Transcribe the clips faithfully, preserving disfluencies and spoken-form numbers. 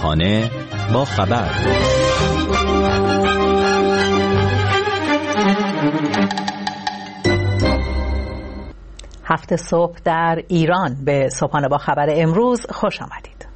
صبحانه با خبر. هفت صبح در ایران. به صبحانه با خبر امروز خوش آمدید.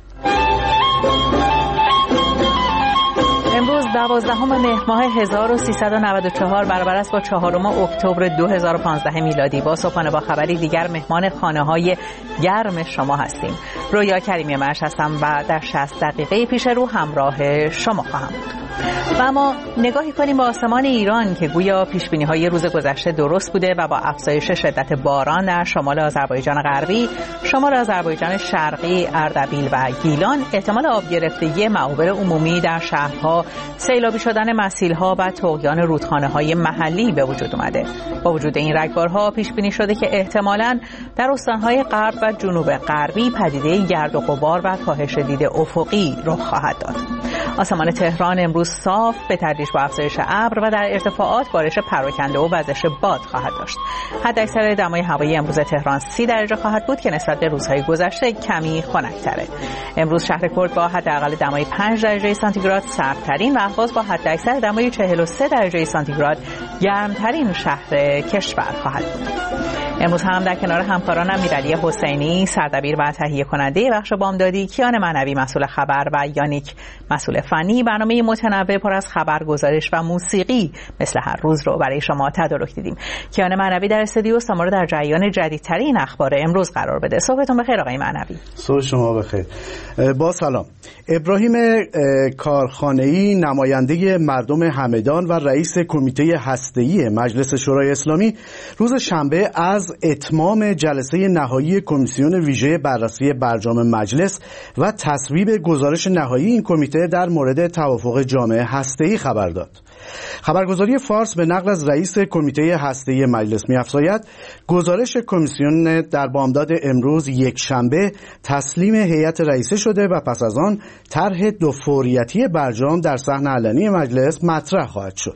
امروز دوازدهم مهر ماه هزار و سیصد و نود و چهار برابر است با چهارم اکتبر دو هزار و پانزده میلادی. با صبحانه با خبری دیگر مهمان خانه‌های گرم شما هستیم. رویا کریمی مرش هستم و در شصت دقیقه پیش رو همراه شما خواهم بود. و اما نگاهی کنیم به آسمان ایران که گویا پیشبینی‌های روز گذشته درست بوده و با افزایش شدت باران در شمال آذربایجان غربی، شمال آذربایجان شرقی، اردبیل و گیلان احتمال آب گرفتگی معابر عمومی در شهرها، سیلابی شدن مسیل‌ها و طغیان رودخانه‌های محلی به وجود اومده. با وجود این رگبارها پیش بینی شده که احتمالاً در استان‌های غرب و جنوب غربی پدیده گرد و غبار و کاهش دید افقی رخ خواهد داد. آسمان تهران امروز صاف به تدریج با افزایش ابر و در ارتفاعات بارش پراکنده و وزش باد خواهد داشت. حداکثر دمای هوایی امروز تهران سی درجه خواهد بود که نسبت به روزهای گذشته کمی خنک‌تره. امروز شهر کرد با حداقل دمای پنج درجه سانتیگراد سردترین و اهواز با حداکثر دمای چهل و سه درجه سانتیگراد گرمترین شهر کشور خواهد بود. امروز هم در کنار همکارانم امیرعلی حسینی سردبیر و تهیه کننده بخش بامدادی، کیان معنوی مسئول خبر و یانیک مسئول فنی برنامه متنوع پر از خبر، گزارش و موسیقی مثل هر روز رو برای شما تدارک دیدیم. کیان معنوی در استودیو ما رو در جریان جدیدترین اخبار امروز قرار بده. صبحتون بخیر آقای معنوی. صبح شما بخیر. با سلام. ابراهیم کارخانه‌ای نماینده مردم همدان و رئیس کمیته هسته‌ای مجلس شورای اسلامی روز شنبه از اتمام جلسه نهایی کمیسیون ویژه بررسی برجام مجلس و تصویب گزارش نهایی این کمیته در مورد توافق جامع هسته‌ای خبر داد. خبرگزاری فارس به نقل از رئیس کمیته هسته‌ای مجلس می‌افزاید گزارش کمیسیون در بامداد امروز یک شنبه تسلیم هیئت رئیسه شده و پس از آن طرح دو فوریتی برجام در صحن علنی مجلس مطرح خواهد شد.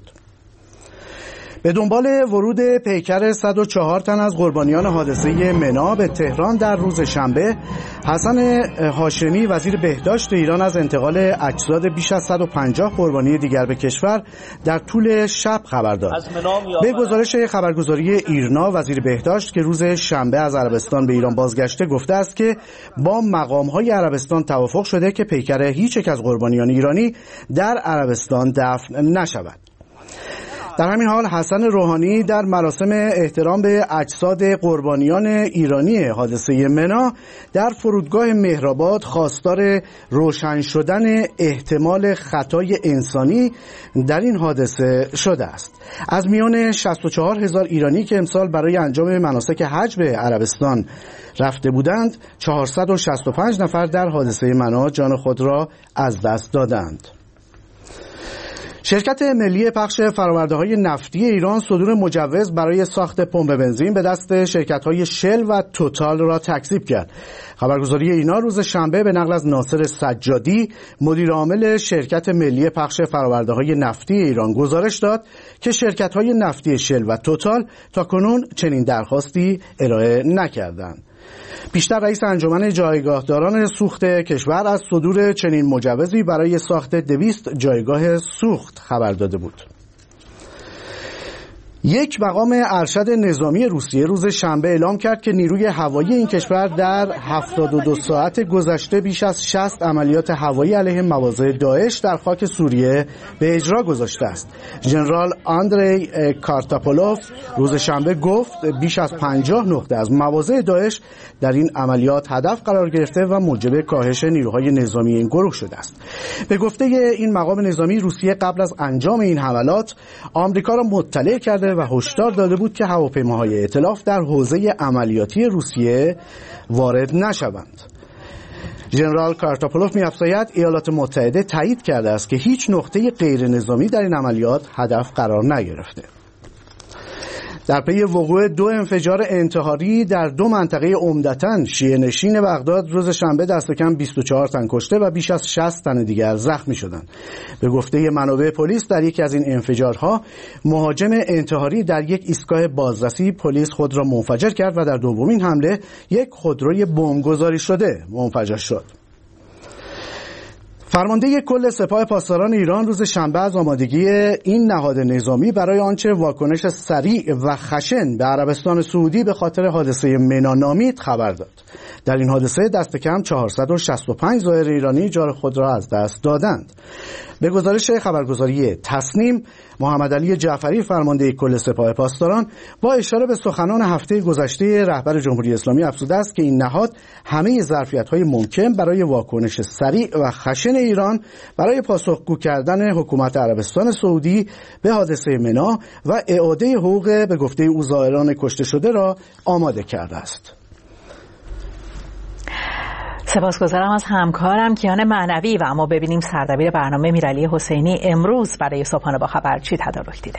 به دنبال ورود پیکر صد و چهار تن از قربانیان حادثه منا به تهران در روز شنبه، حسن هاشمی وزیر بهداشت ایران از انتقال اجساد بیش از صد و پنجاه قربانی دیگر به کشور در طول شب خبر داد. به گزارش خبرگزاری ایرنا، وزیر بهداشت که روز شنبه از عربستان به ایران بازگشته گفته است که با مقام‌های عربستان توافق شده که پیکر هیچ یک از قربانیان ایرانی در عربستان دفن نشود. در همین حال حسن روحانی در مراسم احترام به اجساد قربانیان ایرانی حادثه منا در فرودگاه مهرآباد خواستار روشن شدن احتمال خطای انسانی در این حادثه شده است. از میان شصت و چهار هزار ایرانی که امسال برای انجام مناسک حج به عربستان رفته بودند، چهارصد و شصت و پنج نفر در حادثه منا جان خود را از دست دادند. شرکت ملی پخش فرآورده‌های نفتی ایران صدور مجوز برای ساخت پمپ بنزین به دست شرکت‌های شل و توتال را تکذیب کرد. خبرگزاری اینا روز شنبه به نقل از ناصر سجادی مدیر عامل شرکت ملی پخش فرآورده‌های نفتی ایران گزارش داد که شرکت‌های نفتی شل و توتال تاکنون چنین درخواستی ارائه نکردند. بیشتر رئیس انجمن جایگاهداران سوخت کشور از صدور چنین مجوزی برای ساخت دویست جایگاه سوخت خبر داده بود. یک مقام ارشد نظامی روسیه روز شنبه اعلام کرد که نیروی هوایی این کشور در هفتاد و دو ساعت گذشته بیش از شصت عملیات هوایی علیه مواضع داعش در خاک سوریه به اجرا گذاشته است. ژنرال آندری کارتاپولوف روز شنبه گفت بیش از پنجاه نقطه از مواضع داعش در این عملیات هدف قرار گرفته و موجب کاهش نیروهای نظامی این گروه شده است. به گفته این مقام نظامی، روسیه قبل از انجام این حملات آمریکا را مطلع کرده و هشدار داده بود که هواپیماهای ائتلاف در حوزه عملیاتی روسیه وارد نشوند. ژنرال کارتاپولوف می‌افزاید ایالات متحده تایید کرده است که هیچ نقطه غیر نظامی در این عملیات هدف قرار نگرفته. در پی وقوع دو انفجار انتحاری در دو منطقه عمدتاً شیعه نشین بغداد روز شنبه دست کم بیست و چهار تن کشته و بیش از شصت تن دیگر زخمی شدند. به گفته منابع پلیس در یکی از این انفجارها مهاجم انتحاری در یک ایستگاه بازرسی پلیس خود را منفجر کرد و در دومین حمله یک خودروی بمبگذاری شده منفجر شد. فرمانده کل سپاه پاسداران ایران روز شنبه از آمادگی این نهاد نظامی برای آنچه واکنش سریع و خشن به عربستان سعودی به خاطر حادثه منا نامید خبر داد. در این حادثه دست کم چهارصد و شصت و پنج زائر ایرانی جان خود را از دست دادند. به گزارش خبرگزاری تصنیم، محمد علی جعفری فرمانده کل سپاه پاسداران با اشاره به سخنان هفته گذشته رهبر جمهوری اسلامی افزوده است که این نهاد همه ظرفیت‌های ممکن برای واکنش سریع و خشن ایران برای پاسخگو کردن حکومت عربستان سعودی به حادثه منا و اعاده حقوق به گفته او زائران کشته شده را آماده کرده است. سپاسگزارم از همکارم کیان معنوی. و اما ببینیم سردبیر برنامه میرعلی حسینی امروز برای صبحانه با خبر چی تدارک دیده.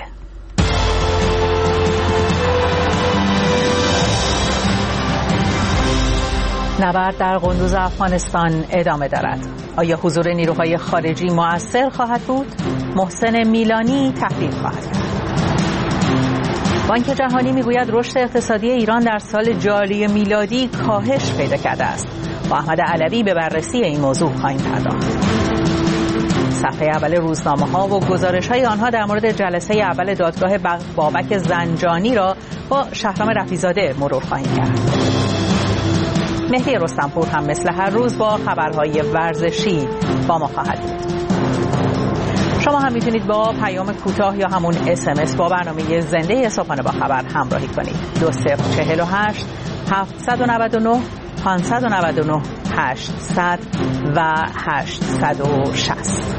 نبرد در قندوز افغانستان ادامه دارد. آیا حضور نیروهای خارجی مؤثر خواهد بود؟ محسن میلانی تحلیل خواهد کرد. بانک جهانی میگوید رشد اقتصادی ایران در سال جاری میلادی کاهش پیدا کرده است. با احمد علوی به بررسی این موضوع خواهیم پرداخت. صفحه اول روزنامه ها و گزارش های آنها در مورد جلسه اول دادگاه بابک زنجانی را با شهرام رفیزاده مرور خواهیم کرد. مهدی رستمپور هم مثل هر روز با خبرهای ورزشی با ما خواهد بود. شما هم میتونید با پیام کوتاه یا همون اس ام اس با برنامه زنده صبحانه با خبر همراهی کنید. دو صفر چهل و هشت هفتصد و نود و نه پانصد و نود و نه هشتصد و هشتصد و شصت.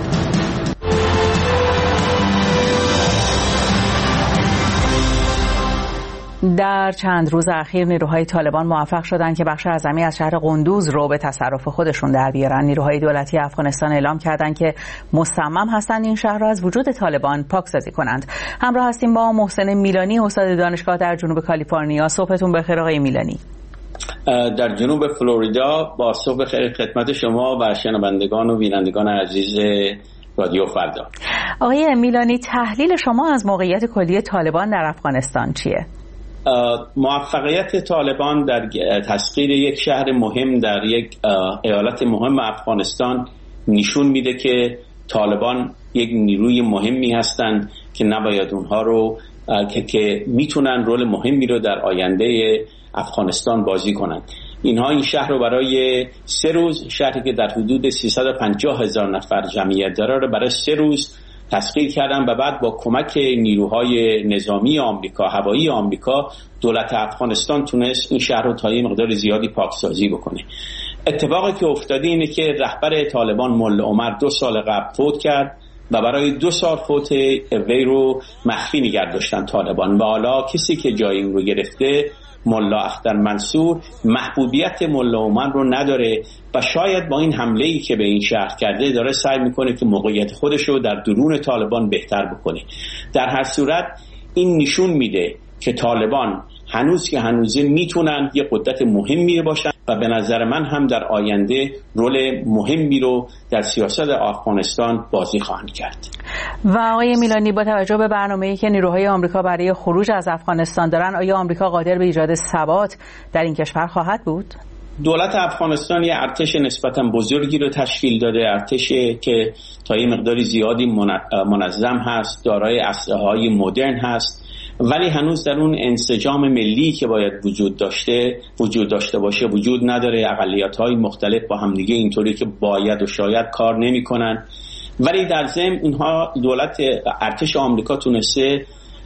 در چند روز اخیر نیروهای طالبان موفق شدند که بخش اعظمی از شهر قندوز رو به تصرف خودشون در بیارن. نیروهای دولتی افغانستان اعلام کردند که مصمم هستند این شهر را از وجود طالبان پاکسازی کنند. همراه هستیم با محسن میلانی، استاد دانشگاه در جنوب کالیفرنیا. صبحتون بخیر آقای میلانی. در جنوب فلوریدا با صبح خیر خدمت شما و شنوندگان و بینندگان عزیز رادیو فردا. آقای میلانی، تحلیل شما از موقعیت کلی طالبان در افغانستان چیه؟ موفقیت طالبان در تسخیر یک شهر مهم در یک ایالت مهم افغانستان نشون میده که طالبان یک نیروی مهمی هستند که نباید اونها رو که, که میتونن رول مهمی رو در آینده افغانستان بازی کنند. اینها این شهر رو برای سه روز، شهری که در حدود سیصد و پنجاه هزار نفر جمعیت داره رو برای سه روز تسخیر کردن و بعد با کمک نیروهای نظامی آمریکا، هوایی آمریکا، دولت افغانستان تونست این شهر رو تا یه مقدار زیادی پاکسازی بکنه. اتفاقی که افتاده اینه که رهبر طالبان ملا عمر دو سال قبل فوت کرد و برای دو سال فوت وی رو مخفی نگه داشتن طالبان و حالا کسی که جای این رو گرفته، ملا اختر منصور، محبوبیت ملا عمر رو نداره و شاید با این حمله‌ای که به این شهر کرده داره سعی میکنه که موقعیت خودش رو در درون طالبان بهتر بکنه. در هر صورت این نشون میده که طالبان هنوز که هنوزه میتونن یه قدرت مهمی باشن و به نظر من هم در آینده رول مهمی رو در سیاست افغانستان بازی خواهند کرد. و آقای میلانی، با توجه به برنامه‌ای که نیروهای آمریکا برای خروج از افغانستان دارن، آیا آمریکا قادر به ایجاد ثبات در این کشور خواهد بود؟ دولت افغانستان یه ارتش نسبتاً بزرگی رو تشکیل داده، ارتشی که تا یه مقداری زیادی منظم هست، دارای اسلحه‌های مدرن هست، ولی هنوز در اون انسجام ملی که باید وجود داشته وجود داشته باشه وجود نداره. اقلیت‌های مختلف با همدیگه اینطوری که باید و شاید کار نمی‌کنن، ولی در ضمن اینها دولت ارتش آمریکا تونسته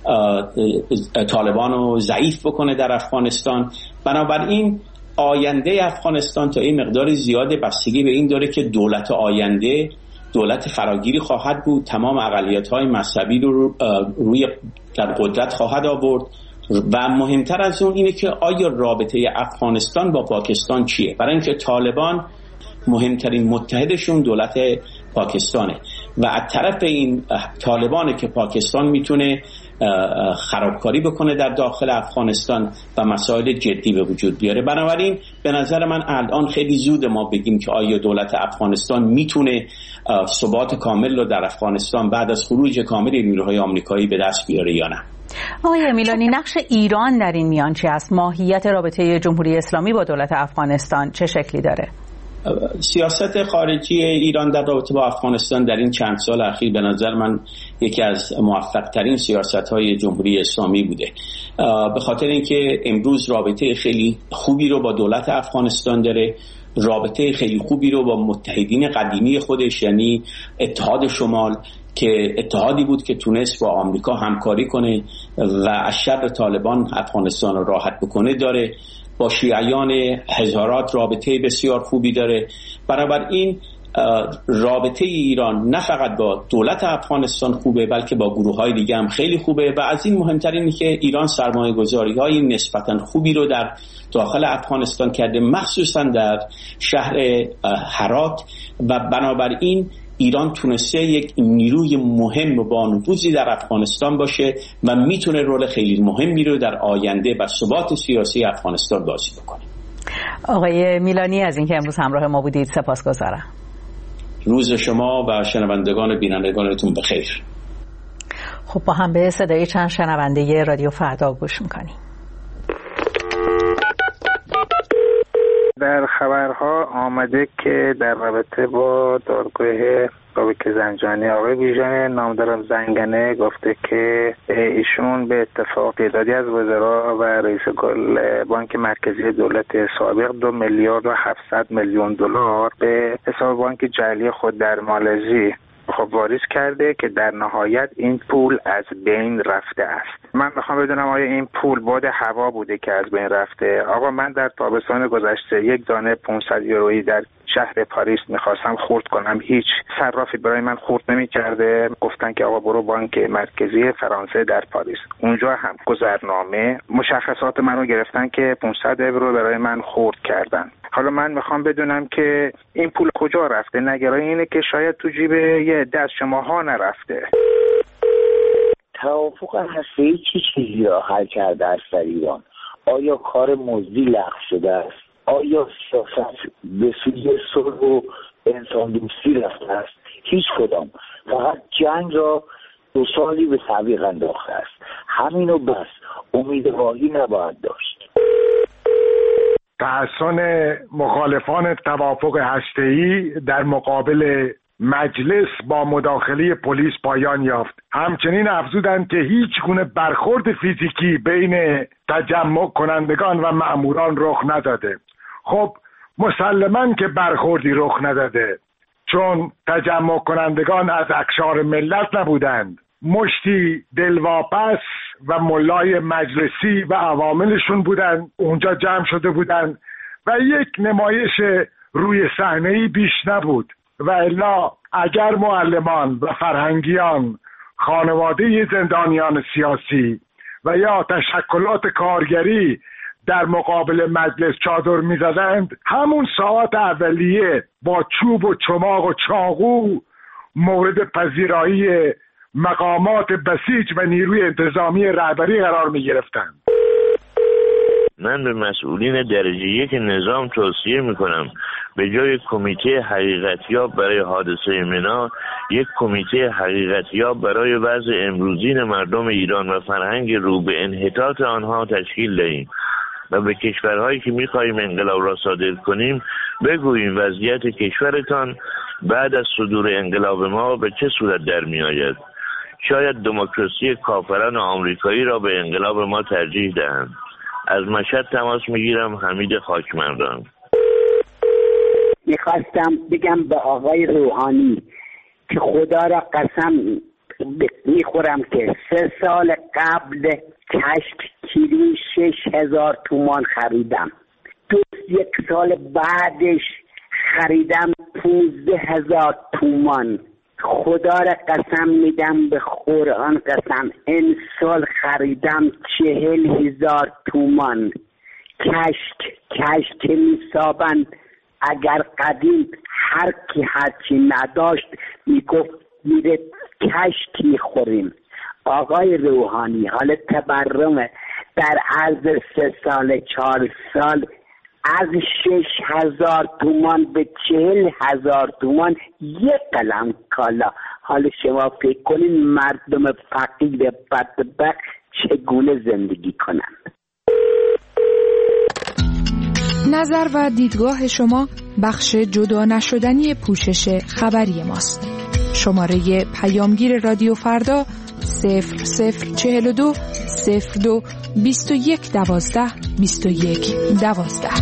طالبان رو ضعیف بکنه در افغانستان. بنابراین آینده افغانستان تا این مقدار زیاد بستگی به این داره که دولت آینده دولت فراگیری خواهد بود، تمام اقلیت‌های مذهبی رو روی در قدرت خواهد آورد و مهمتر از اون اینه که آیا رابطه افغانستان با پاکستان چیه؟ برای اینکه طالبان مهمترین متحدشون دولت پاکستانه و از طرف این طالبانه که پاکستان میتونه خرابکاری بکنه در داخل افغانستان و مسائل جدی به وجود بیاره. بنابراین به نظر من الان خیلی زود ما بگیم که آیا دولت افغانستان میتونه ثبات کامل رو در افغانستان بعد از خروج کامل نیروهای آمریکایی به دست بیاره یا نه. آقای میلانی، نقش ایران در این میان چی است؟ ماهیت رابطه جمهوری اسلامی با دولت افغانستان چه شکلی داره؟ سیاست خارجی ایران در رابطه با افغانستان در این چند سال اخیر به نظر من یکی از موفق ترین سیاست های جمهوری اسلامی بوده، به خاطر اینکه امروز رابطه خیلی خوبی رو با دولت افغانستان داره، رابطه خیلی خوبی رو با متحدین قدیمی خودش یعنی اتحاد شمال که اتحادی بود که تونست با آمریکا همکاری کنه و از شر طالبان افغانستان رو راحت بکنه داره، با شیعیان هزارات رابطه بسیار خوبی داره. بنابراین رابطه ایران نه فقط با دولت افغانستان خوبه بلکه با گروه های دیگه هم خیلی خوبه و از این مهمتر اینه که ایران سرمایه گذاری های نسبتا خوبی رو در داخل افغانستان کرده، مخصوصا در شهر هرات، و بنابراین ایران تونسته یک نیروی مهم و با نفوذی در افغانستان باشه و میتونه رول خیلی مهمی رو در آینده و ثبات سیاسی افغانستان بازی بکنه. آقای میلانی از اینکه امروز همراه ما بودید سپاسگزارم. روز شما و شنوندگان بینندگانتون بخیر. خب با هم به صدای چند شنونده رادیو فردا گوش میکنیم. در خبرها آمده که در رابطه با دادگاه بابک زنجانی آقای بیژن نامدار زنگنه گفته که ایشون به اتفاق تعدادی از وزرا و رئیس بانک مرکزی دولت سابق دو میلیارد و هفتصد میلیون دلار به حساب بانک جعلی خود در مالزی خب واریز کرده که در نهایت این پول از بین رفته است. من میخوام بدونم آیا این پول باد هوا بوده که از بین رفته؟ آقا من در تابستان گذشته یک دانه پانصد یورویی در شهر پاریس میخواستم خرد کنم، هیچ صرافی برای من خرد نمیکرده. گفتن که آقا برو بانک مرکزی فرانسه در پاریس. اونجا هم گذرنامه مشخصات منو گرفتن که پانصد یورو برای من خرد کردن. حالا من میخوام بدونم که این پول کجا رفته؟ نگران اینه که شاید تو جیب یه دست شماها نرفته. توافق هسته‌ای چه چیزی را حل کرده است در ایران؟ آیا کار مزدی لغو شده است؟ آیا سیاست به سوی صلح و انسان دوستی رفته است؟ هیچ کدام. فقط جنگ را دو سالی به تعویق انداخته است. همینو بس. امیدواری نباید داشت. تحسن مخالفان توافق هسته‌ای در مقابل مجلس با مداخله پلیس پایان یافت. همچنین افزودند که هیچ گونه برخورد فیزیکی بین تجمع کنندگان و مأموران رخ نداده. خب مسلماً که برخوردی رخ نداده، چون تجمع کنندگان از اقشار ملت نبودند. مشتی دلواپس و ملای مجلسی و عواملشون بودند، اونجا جمع شده بودند و یک نمایش روی صحنه‌ای بیش نبود. و الا اگر معلمان و فرهنگیان، خانواده زندانیان سیاسی و یا تشکلات کارگری در مقابل مجلس چادر می‌زدند، همون ساعات اولیه با چوب و چماق و چاقو مورد پذیرایی مقامات بسیج و نیروی انتظامی رهبری قرار می‌گرفتند. من به مسئولین درجه یک نظام توصیه میکنم به جای کمیته حقیقتیاب برای حادثه منا، یک کمیته حقیقتیاب برای وضع امروزین مردم ایران و فرهنگ رو به انحطاط آنها تشکیل دهیم و به کشورهایی که میخواهیم انقلاب را صادر کنیم بگوییم وضعیت کشورتان بعد از صدور انقلاب ما به چه صورت در میآید. شاید دموکراسی کافران آمریکایی را به انقلاب ما ترجیح دهند. از مشهد تماس میگیرم. حمید خاکمردان. میخواستم بگم به آقای روحانی که خدا را قسم میخورم که سه سال قبل کشک کیلو شش هزار تومان خریدم، دو یک سال بعدش خریدم پونزده هزار تومان. خدا را قسم میدم، به قرآن قسم، این سال خریدم چهل هزار تومان. کشک کشک میسابند. اگر قدیم هر کی هرچی نداشت میگفت میره کشک میخوریم. آقای روحانی حال تبرمه در عرض سه سال چهار سال از شش هزار تومان به چهل هزار تومان یک قلم کالا. حالا شما فکر کنین مردم فقیر بدبخت چگونه زندگی کنند. نظر و دیدگاه شما بخش جدا نشدنی پوشش خبری ماست. شماره پیامگیر رادیو فردا صفر صفر چهل و دو صفر دو بیست و یک دوازده بیست و یک دوازده.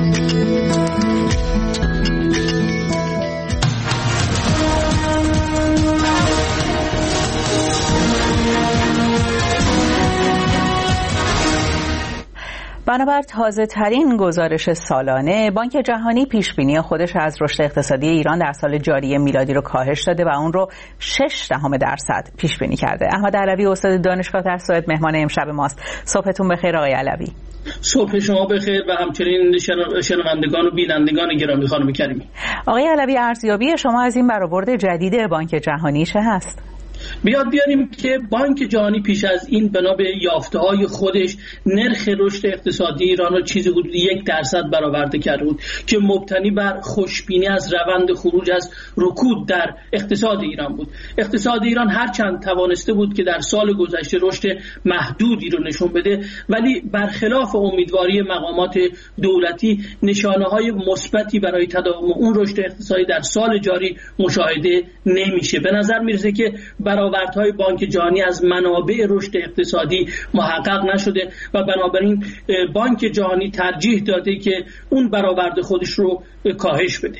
بنابر تازه ترین گزارش سالانه، بانک جهانی پیش بینی خودش از رشد اقتصادی ایران در سال جاری میلادی رو کاهش داده و اون رو شش دهم درصد پیش بینی کرده. احمد علوی استاد دانشگاه ترسویت مهمان امشب ماست. صبحتون بخیر آقای علوی. صبح شما بخیر و همچنین شنوندگان و بینندگان گرامی خانم کریمی. آقای علوی، ارزیابی شما از این برآورد جدید بانک جهانی چه هست؟ بیاد بیاریم که بانک جهانی پیش از این بنا به یافته‌های خودش نرخ رشد اقتصادی ایران رو چیزی حدود یک درصد برآورده کرده بود که مبتنی بر خوشبینی از روند خروج از رکود در اقتصاد ایران بود. اقتصاد ایران هرچند توانسته بود که در سال گذشته رشد محدودی رو نشون بده، ولی برخلاف امیدواری مقامات دولتی نشانه‌های مثبتی برای تداوم اون رشد اقتصادی در سال جاری مشاهده نمیشه. به نظر میرسه که برآوردهای بانک جهانی از منابع رشد اقتصادی محقق نشده و بنابراین بانک جهانی ترجیح داده که اون برآورد خودش رو کاهش بده.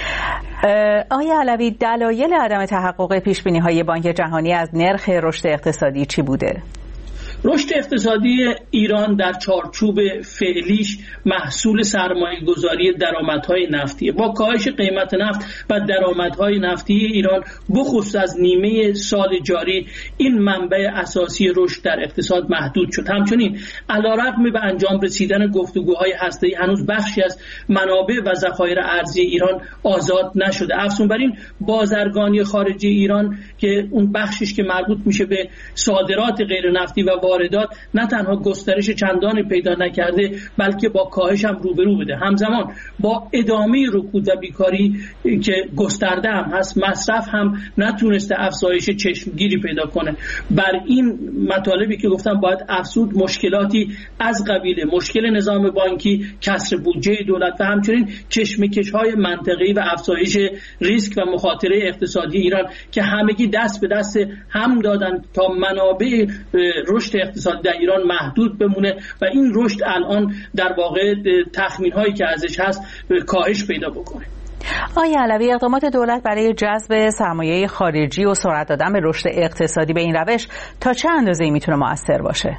آقای علوی، دلایل عدم تحقق پیشبینی‌های بانک جهانی از نرخ رشد اقتصادی چی بوده؟ رشد اقتصادی ایران در چارچوب فعلیش محصول سرمایه‌گذاری درآمدهای نفتی با کاهش قیمت نفت و درآمدهای نفتی ایران بخصوص از نیمه سال جاری این منبع اساسی رشد در اقتصاد محدود شد. همچنین علیرغم به انجام رسیدن گفتگوهای هسته‌ای هنوز بخشی از منابع و ذخایر ارزی ایران آزاد نشده. افزون بر این بازرگانی خارجی ایران که اون بخشش که مربوط میشه به صادرات غیر نفتی و واردات نه تنها گسترش چندانی پیدا نکرده بلکه با کاهش هم روبرو بوده. همزمان با ادامه رکود و بیکاری که گسترده هم هست، مصرف هم نتونسته افزایش چشمگیری پیدا کنه. بر این مطالبی که گفتم باید افزود مشکلاتی از قبیل مشکل نظام بانکی، کسر بودجه دولت و همچنین کشمکش‌های منطقه‌ای و افزایش ریسک و مخاطره اقتصادی ایران که همگی دست به دست هم دادن تا منابع رشد اقتصاد در ایران محدود بمونه و این رشد الان در واقع تخمین‌هایی که ازش هست کاهش پیدا بکنه. آقای علوی، اقدامات دولت برای جذب سرمایه خارجی و سرعت دادن به رشد اقتصادی به این روش تا چه اندازه‌ای میتونه مؤثر باشه؟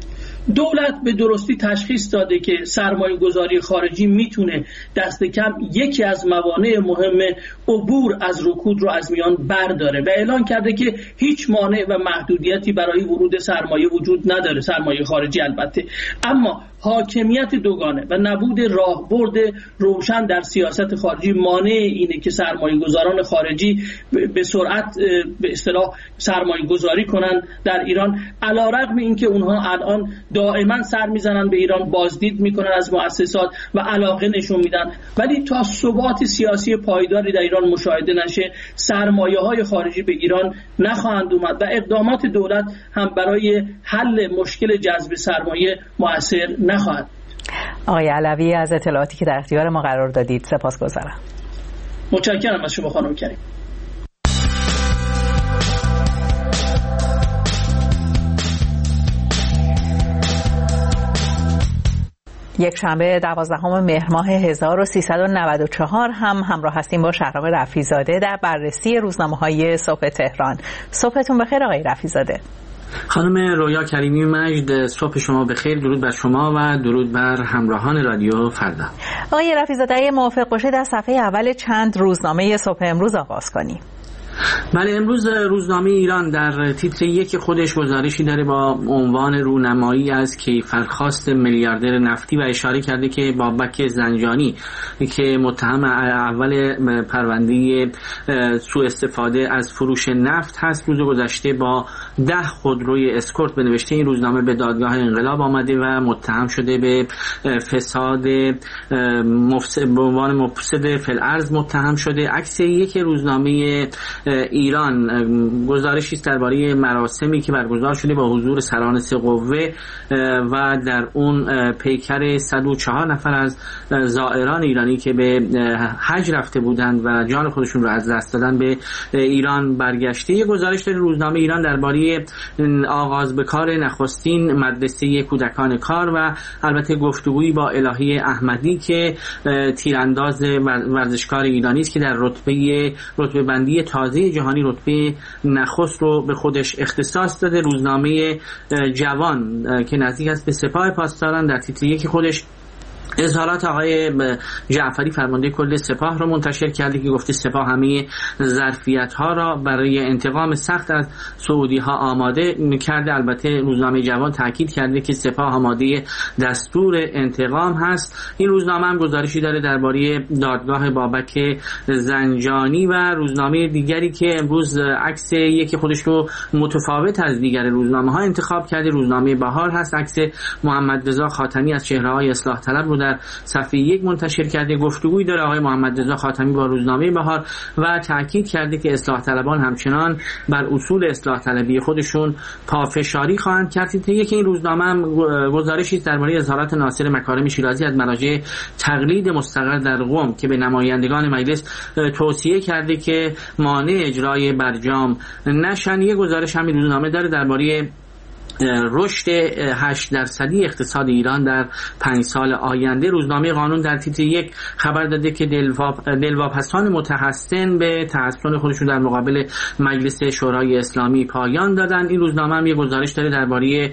دولت به درستی تشخیص داده که سرمایه گذاری خارجی میتونه دست کم یکی از موانع مهم عبور از رکود رو از میان برداره و اعلان کرده که هیچ مانع و محدودیتی برای ورود سرمایه وجود نداره، سرمایه خارجی البته، اما حاکمیت دوگانه و نبود راهبرد روشن در سیاست خارجی مانع اینه که سرمایه گذاران خارجی به سرعت به اصطلاح سرمایه گذاری کنن در ایران، علیرغم اینکه اونها الان دائما سر میزنن به ایران، بازدید میکنن از مؤسسات و علاقه نشون میدن، ولی تا ثبات سیاسی پایداری در ایران مشاهده نشه سرمایه های خارجی به ایران نخواهند اومد و اقدامات دولت هم برای حل مشکل جذب سرمایه مؤثر نخواهد. آقای علوی، از اطلاعاتی که در اختیار ما قرار دادید سپاسگزارم. متشکرم از شما خانم کریم. یک شنبه دوازدهم مهر ماه هزار و سیصد و نود و چهار هم همراه هستیم با شهرام رفیع‌زاده در بررسی روزنامه‌های صبح تهران. صبحتون بخیر آقای رفیع‌زاده. خانم رویا کریمی مجد، صبح شما بخیر. درود بر شما و درود بر همراهان رادیو فردا. آقای رفیع‌زاده، موافق باشید از صفحه اول چند روزنامه صبح امروز آغاز کنیم. بله، امروز روزنامه ایران در تیتر یک خودش گزارشی داره با عنوان رونمایی از کیفرخواست میلیاردر نفتی و اشاره کرده که بابک زنجانی که متهم اول پرونده سوء استفاده از فروش نفت هست، روز گذشته با ده خودروی اسکورت به نوشته این روزنامه به دادگاه انقلاب آمده و متهم شده به فساد مفسد به عنوان مفسد فی الارض متهم شده. عکس یک روزنامه ایران گزارشی است درباره مراسمی که برگزار شده با حضور سران سه قوه و در اون پیکر صد و چهار نفر از زائران ایرانی که به حج رفته بودند و جان خودشون رو از دست دادن به ایران برگشته. یک گزارش داره روزنامه ایران درباره آغاز به کار نخستین مدرسه کودکان کار و البته گفتگویی با الهی احمدی که تیرانداز ورزشکار ایرانی است که در رتبه رتبه بندی تازه جهانی رتبه نخست رو به خودش اختصاص داده. روزنامه جوان که نزدیک است به سپاه پاسداران در تیتر یک خودش اظهارات آقای جعفری فرمانده کل سپاه را منتشر کرده که گفته سپاه همه ظرفیت ها را برای انتقام سخت از سعودی ها آماده کرده. البته روزنامه جوان تاکید کرده که سپاه آماده دستور انتقام هست. این روزنامه هم گزارشی داره درباره دادگاه بابک زنجانی و روزنامه دیگری که امروز عکس یکی خودش رو متفاوت از دیگر روزنامه ها انتخاب کرده. روزنامه بهار هست، عکس محمد رضا خاتمی از چهره های اصلاح طلب رو در صفحه یک منتشر کرده. گفتگویی داره آقای محمد رضا خاتمی با روزنامه بهار و تاکید کرده که اصلاح طلبان همچنان بر اصول اصلاح طلبی خودشون پافشاری خواهند کرد. یکی این روزنامه هم گزارشی درباره اظهارات ناصر مکارم شیرازی از مراجع تقلید مستقر در قم که به نمایندگان مجلس توصیه کرده که مانع اجرای برجام نشن. یک گزارش همین روزنامه داره درباره رشد هشت درصدی اقتصاد ایران در پنج سال آینده. روزنامه قانون در تیتر یک خبر داده که دلواپسان متحسن به تحسن خودشون در مقابل مجلس شورای اسلامی پایان دادن. این روزنامه هم یه گزارش داره درباره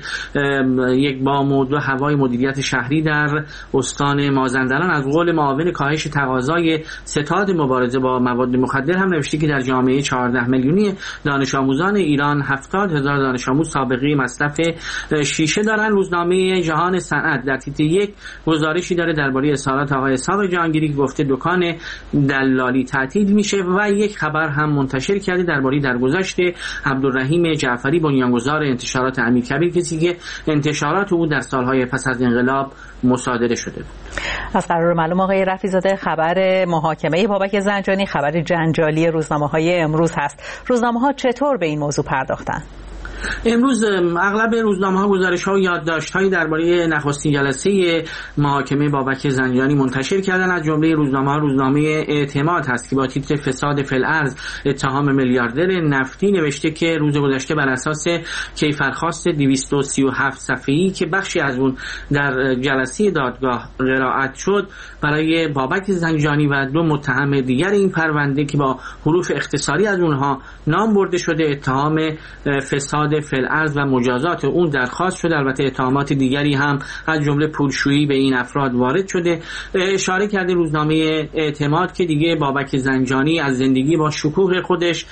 یک بام و دو هوای مدیریت شهری در استان مازندران. از قول معاون کاهش تقاضای ستاد مبارزه با مواد مخدر هم نوشته که در جامعه چهارده میلیونی دانش آموزان ایران هفتاد هزار دانش آموز سابقه مصرف شیشه دارن. روزنامه جهان صنعت در تیتر یک گزارشی داره درباره اظهارات آقای اسحاق جهانگیری که گفته دکان دلالی تعطیل میشه و یک خبر هم منتشر کرده درباره درگذشت عبدالرحیم جعفری بنیانگذار انتشارات امیرکبیر، کسی که انتشارات او در سالهای پس از انقلاب مصادره شده بود. از قرار معلوم آقای رفیع‌زاده خبر محاکمه بابک زنجانی خبر جنجالی روزنامه‌های امروز هست. روزنامه‌ها چطور به این موضوع پرداختن؟ امروز اغلب روزنامه‌ها گزارش‌ها و یادداشت‌هایی درباره نخستین جلسه محاکمه بابک زنجانی منتشر کردن. از جمله روزنامه‌ها روزنامه اعتماد هست که با تیتر فساد فی الارض اتهام میلیاردر نفتی نوشته که روز گذشته بر اساس کیفرخواست دویست و سی و هفت صفحه‌ای که بخشی از اون در جلسه دادگاه قرائت شد برای بابک زنجانی و دو متهم دیگر این پرونده که با حروف اختصاری از اونها نام برده شده اتهام فساد فی الارض و مجازات اون درخواست شده. البته اتهامات دیگری هم از جمله پولشویی به این افراد وارد شده. اشاره کرده روزنامه اعتماد که دیگه بابک زنجانی از زندگی با شکوه خودش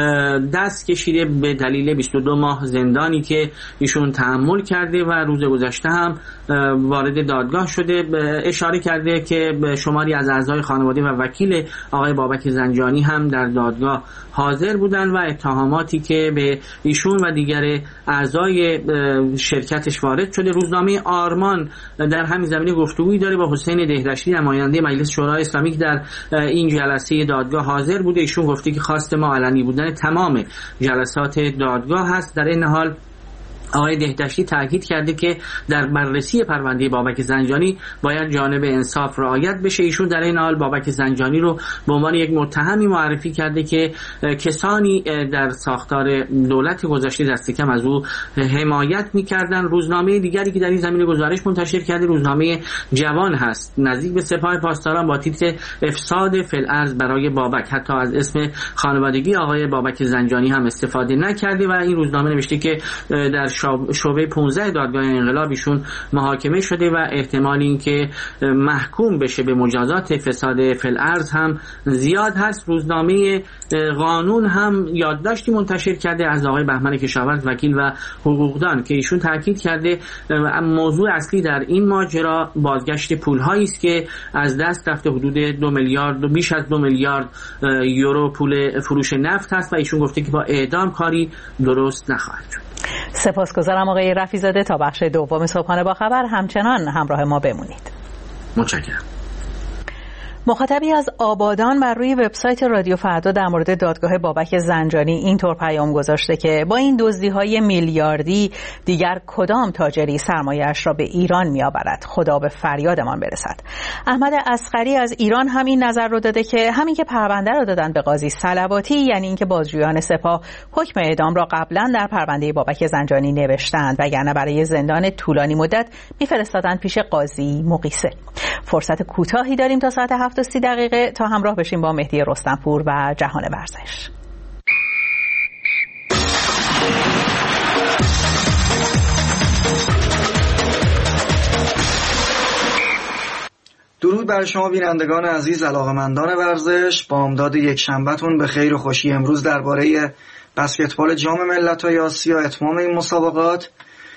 دست کشیده به دلیل بیست و دو ماه زندانی که ایشون تحمل کرده و روز گذشته هم وارد دادگاه شده. اشاره کرده که شماری از اعضای خانواده و وکیل آقای بابک زنجانی هم در دادگاه حاضر بودن و اتهاماتی که به ایشون و دیگر اعضای شرکتش وارد شده. روزنامه آرمان در همین زمینه گفتگویی داره با حسین دهدشتی نماینده مجلس شورای اسلامی که در این جلسه دادگاه حاضر بوده. ایشون گفته که خواست ما علنی بودن تمام جلسات دادگاه هست. در این حال آقای دهدشتی تاکید کرده که در بررسی پرونده بابک زنجانی باید جانب انصاف رعایت بشه. ایشون در این حال بابک زنجانی رو به عنوان یک متهمی معرفی کرده که کسانی در ساختار دولت گذشته دست کم از او حمایت می‌کردن. روزنامه دیگری که در این زمینه گزارش منتشر کرده روزنامه جوان هست، نزدیک به سپاه پاسداران با تیتر افساد فی الارض برای بابک، حتی از اسم خانوادگی آقای بابک زنجانی هم استفاده نکرده و این روزنامه نوشته که در شعبه پانزده دادگاه انقلاب ایشون محاکمه شده و احتمال این که محکوم بشه به مجازات فساد فی الارض هم زیاد هست. روزنامه قانون هم یادداشتی منتشر کرده از آقای بهمن کشاورز وکیل و حقوقدان که ایشون تاکید کرده موضوع اصلی در این ماجرا بازگشت پول‌هایی است که از دست رفته، حدود دو میلیارد و بیش از دو میلیارد یورو پول فروش نفت هست و ایشون گفته که با اعدام کاری درست نخواهد شد. سپاسگزارم آقای رفیع‌زاده. تا بخش دوم صبحانه با خبر همچنان همراه ما بمونید. متشکرم. مخاطبی از آبادان بر روی وبسایت رادیو فردا در مورد دادگاه بابک زنجانی اینطور پیام گذاشته که با این دزدی‌های میلیاردی دیگر کدام تاجری سرمایه‌اش را به ایران می‌آورد؟ خدا به فریادمان برسد. احمد اصغری از ایران همین نظر رو داده که همین که پرونده را دادن به قاضی صلواتی یعنی اینکه بازجویان سپاه حکم اعدام را قبلا در پرونده بابک زنجانی نوشتند وگرنه برای زندان طولانی مدت می‌فرستادند پیش قاضی مقیسه. فرصت کوتاهی داریم تا ساعت هفت و سی دقیقه تا همراه بشیم با مهدی رستمپور و جهان ورزش. درود بر شما بینندگان عزیز، علاقه‌مندان ورزش. بامداد یک شنبهتون به خیر و خوشی. امروز درباره بسکتبال جام ملت‌های آسیا، اتمام این مسابقات،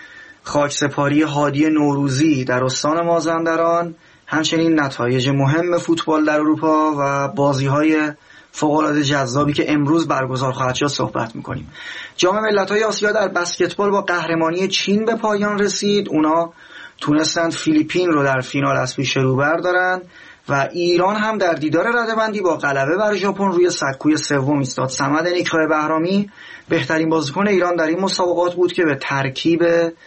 خاکسپاری هادی نوروزی در استان مازندران، همچنین نتایج مهم فوتبال در اروپا و بازی‌های فوق‌العاده جذابی که امروز برگزار خواهد شد صحبت می‌کنیم. جام ملت‌های آسیا در بسکتبال با قهرمانی چین به پایان رسید. اونا تونستند فیلیپین رو در فینال از پیش رو بردارن و ایران هم در دیدار رده‌بندی با غلبه بر ژاپن روی سکوی سوم ایستاد. صمد نیک‌های بهرامی بهترین بازیکن ایران در این مسابقات بود که به ترکیب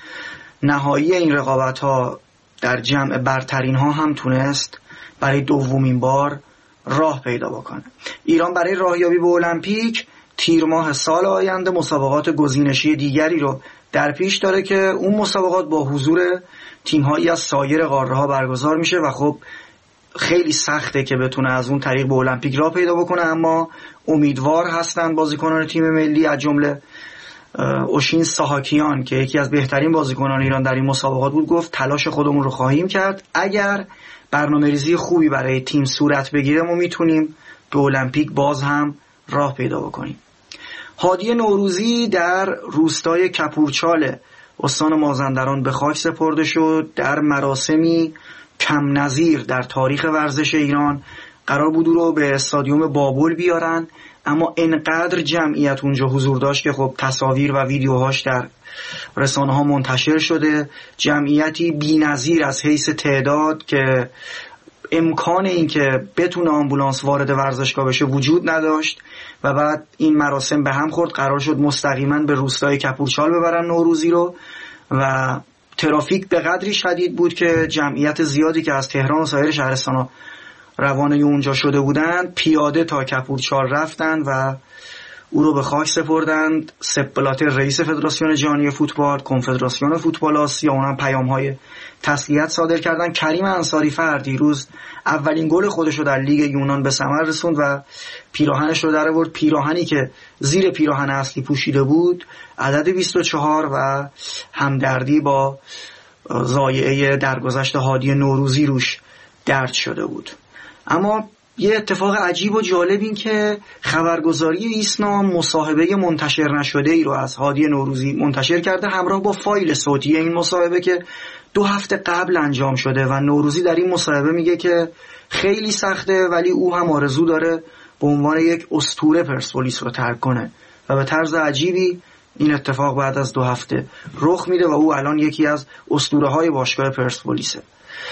نهایی این رقابت‌ها در جمع برترین ها هم تونست برای دومین بار راه پیدا بکنه. ایران برای راهیابی به المپیک تیر ماه سال آینده مسابقات گزینشی دیگری رو در پیش داره که اون مسابقات با حضور تیم‌هایی از سایر قاره‌ها برگزار میشه و خب خیلی سخته که بتونه از اون طریق به المپیک راه پیدا بکنه، اما امیدوار هستن بازیکنان تیم ملی از جمله اوشین ساهاکیان که یکی از بهترین بازیکنان ایران در این مسابقات بود، گفت تلاش خودمون رو خواهیم کرد. اگر برنامه‌ریزی خوبی برای تیم صورت بگیره ما میتونیم به المپیک باز هم راه پیدا بکنیم. هادی نوروزی در روستای کپورچال استان مازندران به خاک سپرده شد در مراسمی کم نظیر در تاریخ ورزش ایران. قرار بود او رو به استادیوم بابل بیارن، اما انقدر جمعیت اونجا حضور داشت که خب تصاویر و ویدیوهاش در رسانه ها منتشر شده. جمعیتی بی‌نظیر از حیث تعداد که امکان این که بتونه آمبولانس وارد ورزشگاه بشه وجود نداشت و بعد این مراسم به هم خورد. قرار شد مستقیما به روستای کپورچال ببرن نوروزی رو و ترافیک به قدری شدید بود که جمعیت زیادی که از تهران و سایر شهرستان‌ها روانه اونجا شده بودند پیاده تا کپورچال رفتند و او رو به خاک سپردند. سپ بلاتر رئیس فدراسیون جهانی فوتبال، کنفدراسیون فوتبال آسیا، اونم پیام‌های تسلیت صادر کردند. کریم انصاری فر دیروز اولین گل خودش رو در لیگ یونان به ثمر رسوند و پیراهنش رو در آورد. پیراهنی که زیر پیراهن اصلی پوشیده بود عدد بیست و چهار و همدردی با ضایعه درگذشت هادی نوروزی روش درج شده بود. اما یه اتفاق عجیب و جالب این که خبرگزاری ایسنا مصاحبه منتشر نشده ای رو از هادی نوروزی منتشر کرده همراه با فایل صوتی این مصاحبه که دو هفته قبل انجام شده و نوروزی در این مصاحبه میگه که خیلی سخته ولی او هم آرزو داره به عنوان یک اسطوره پرسپولیس رو ترک کنه و به طرز عجیبی این اتفاق بعد از دو هفته رخ میده و او الان یکی از اسطوره‌های باشگاه پرسپولیسه.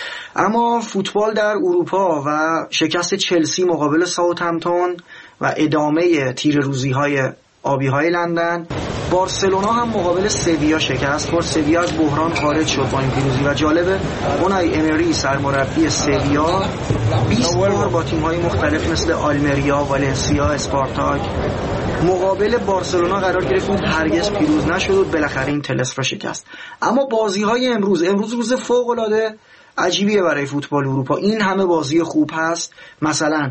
اما فوتبال در اروپا و شکست چلسی مقابل ساوثهمپتون و ادامه تیر روزی های آبی های لندن، بارسلونا هم مقابل سویا شکست خورد. سویا از بحران خارج شد با این پیروزی و جالبه اونای امری سرمربی سویا بیست بار با تیم های مختلف مثل آلمریا، والنسیا، اسپارتاک مقابل بارسلونا قرار گرفت، هرگز پیروز نشد، بالاخره این طلسم را شکست. اما بازی های امروز امروز روز فوق العاده عجیبیه برای فوتبال اروپا. این همه بازی خوب هست، مثلا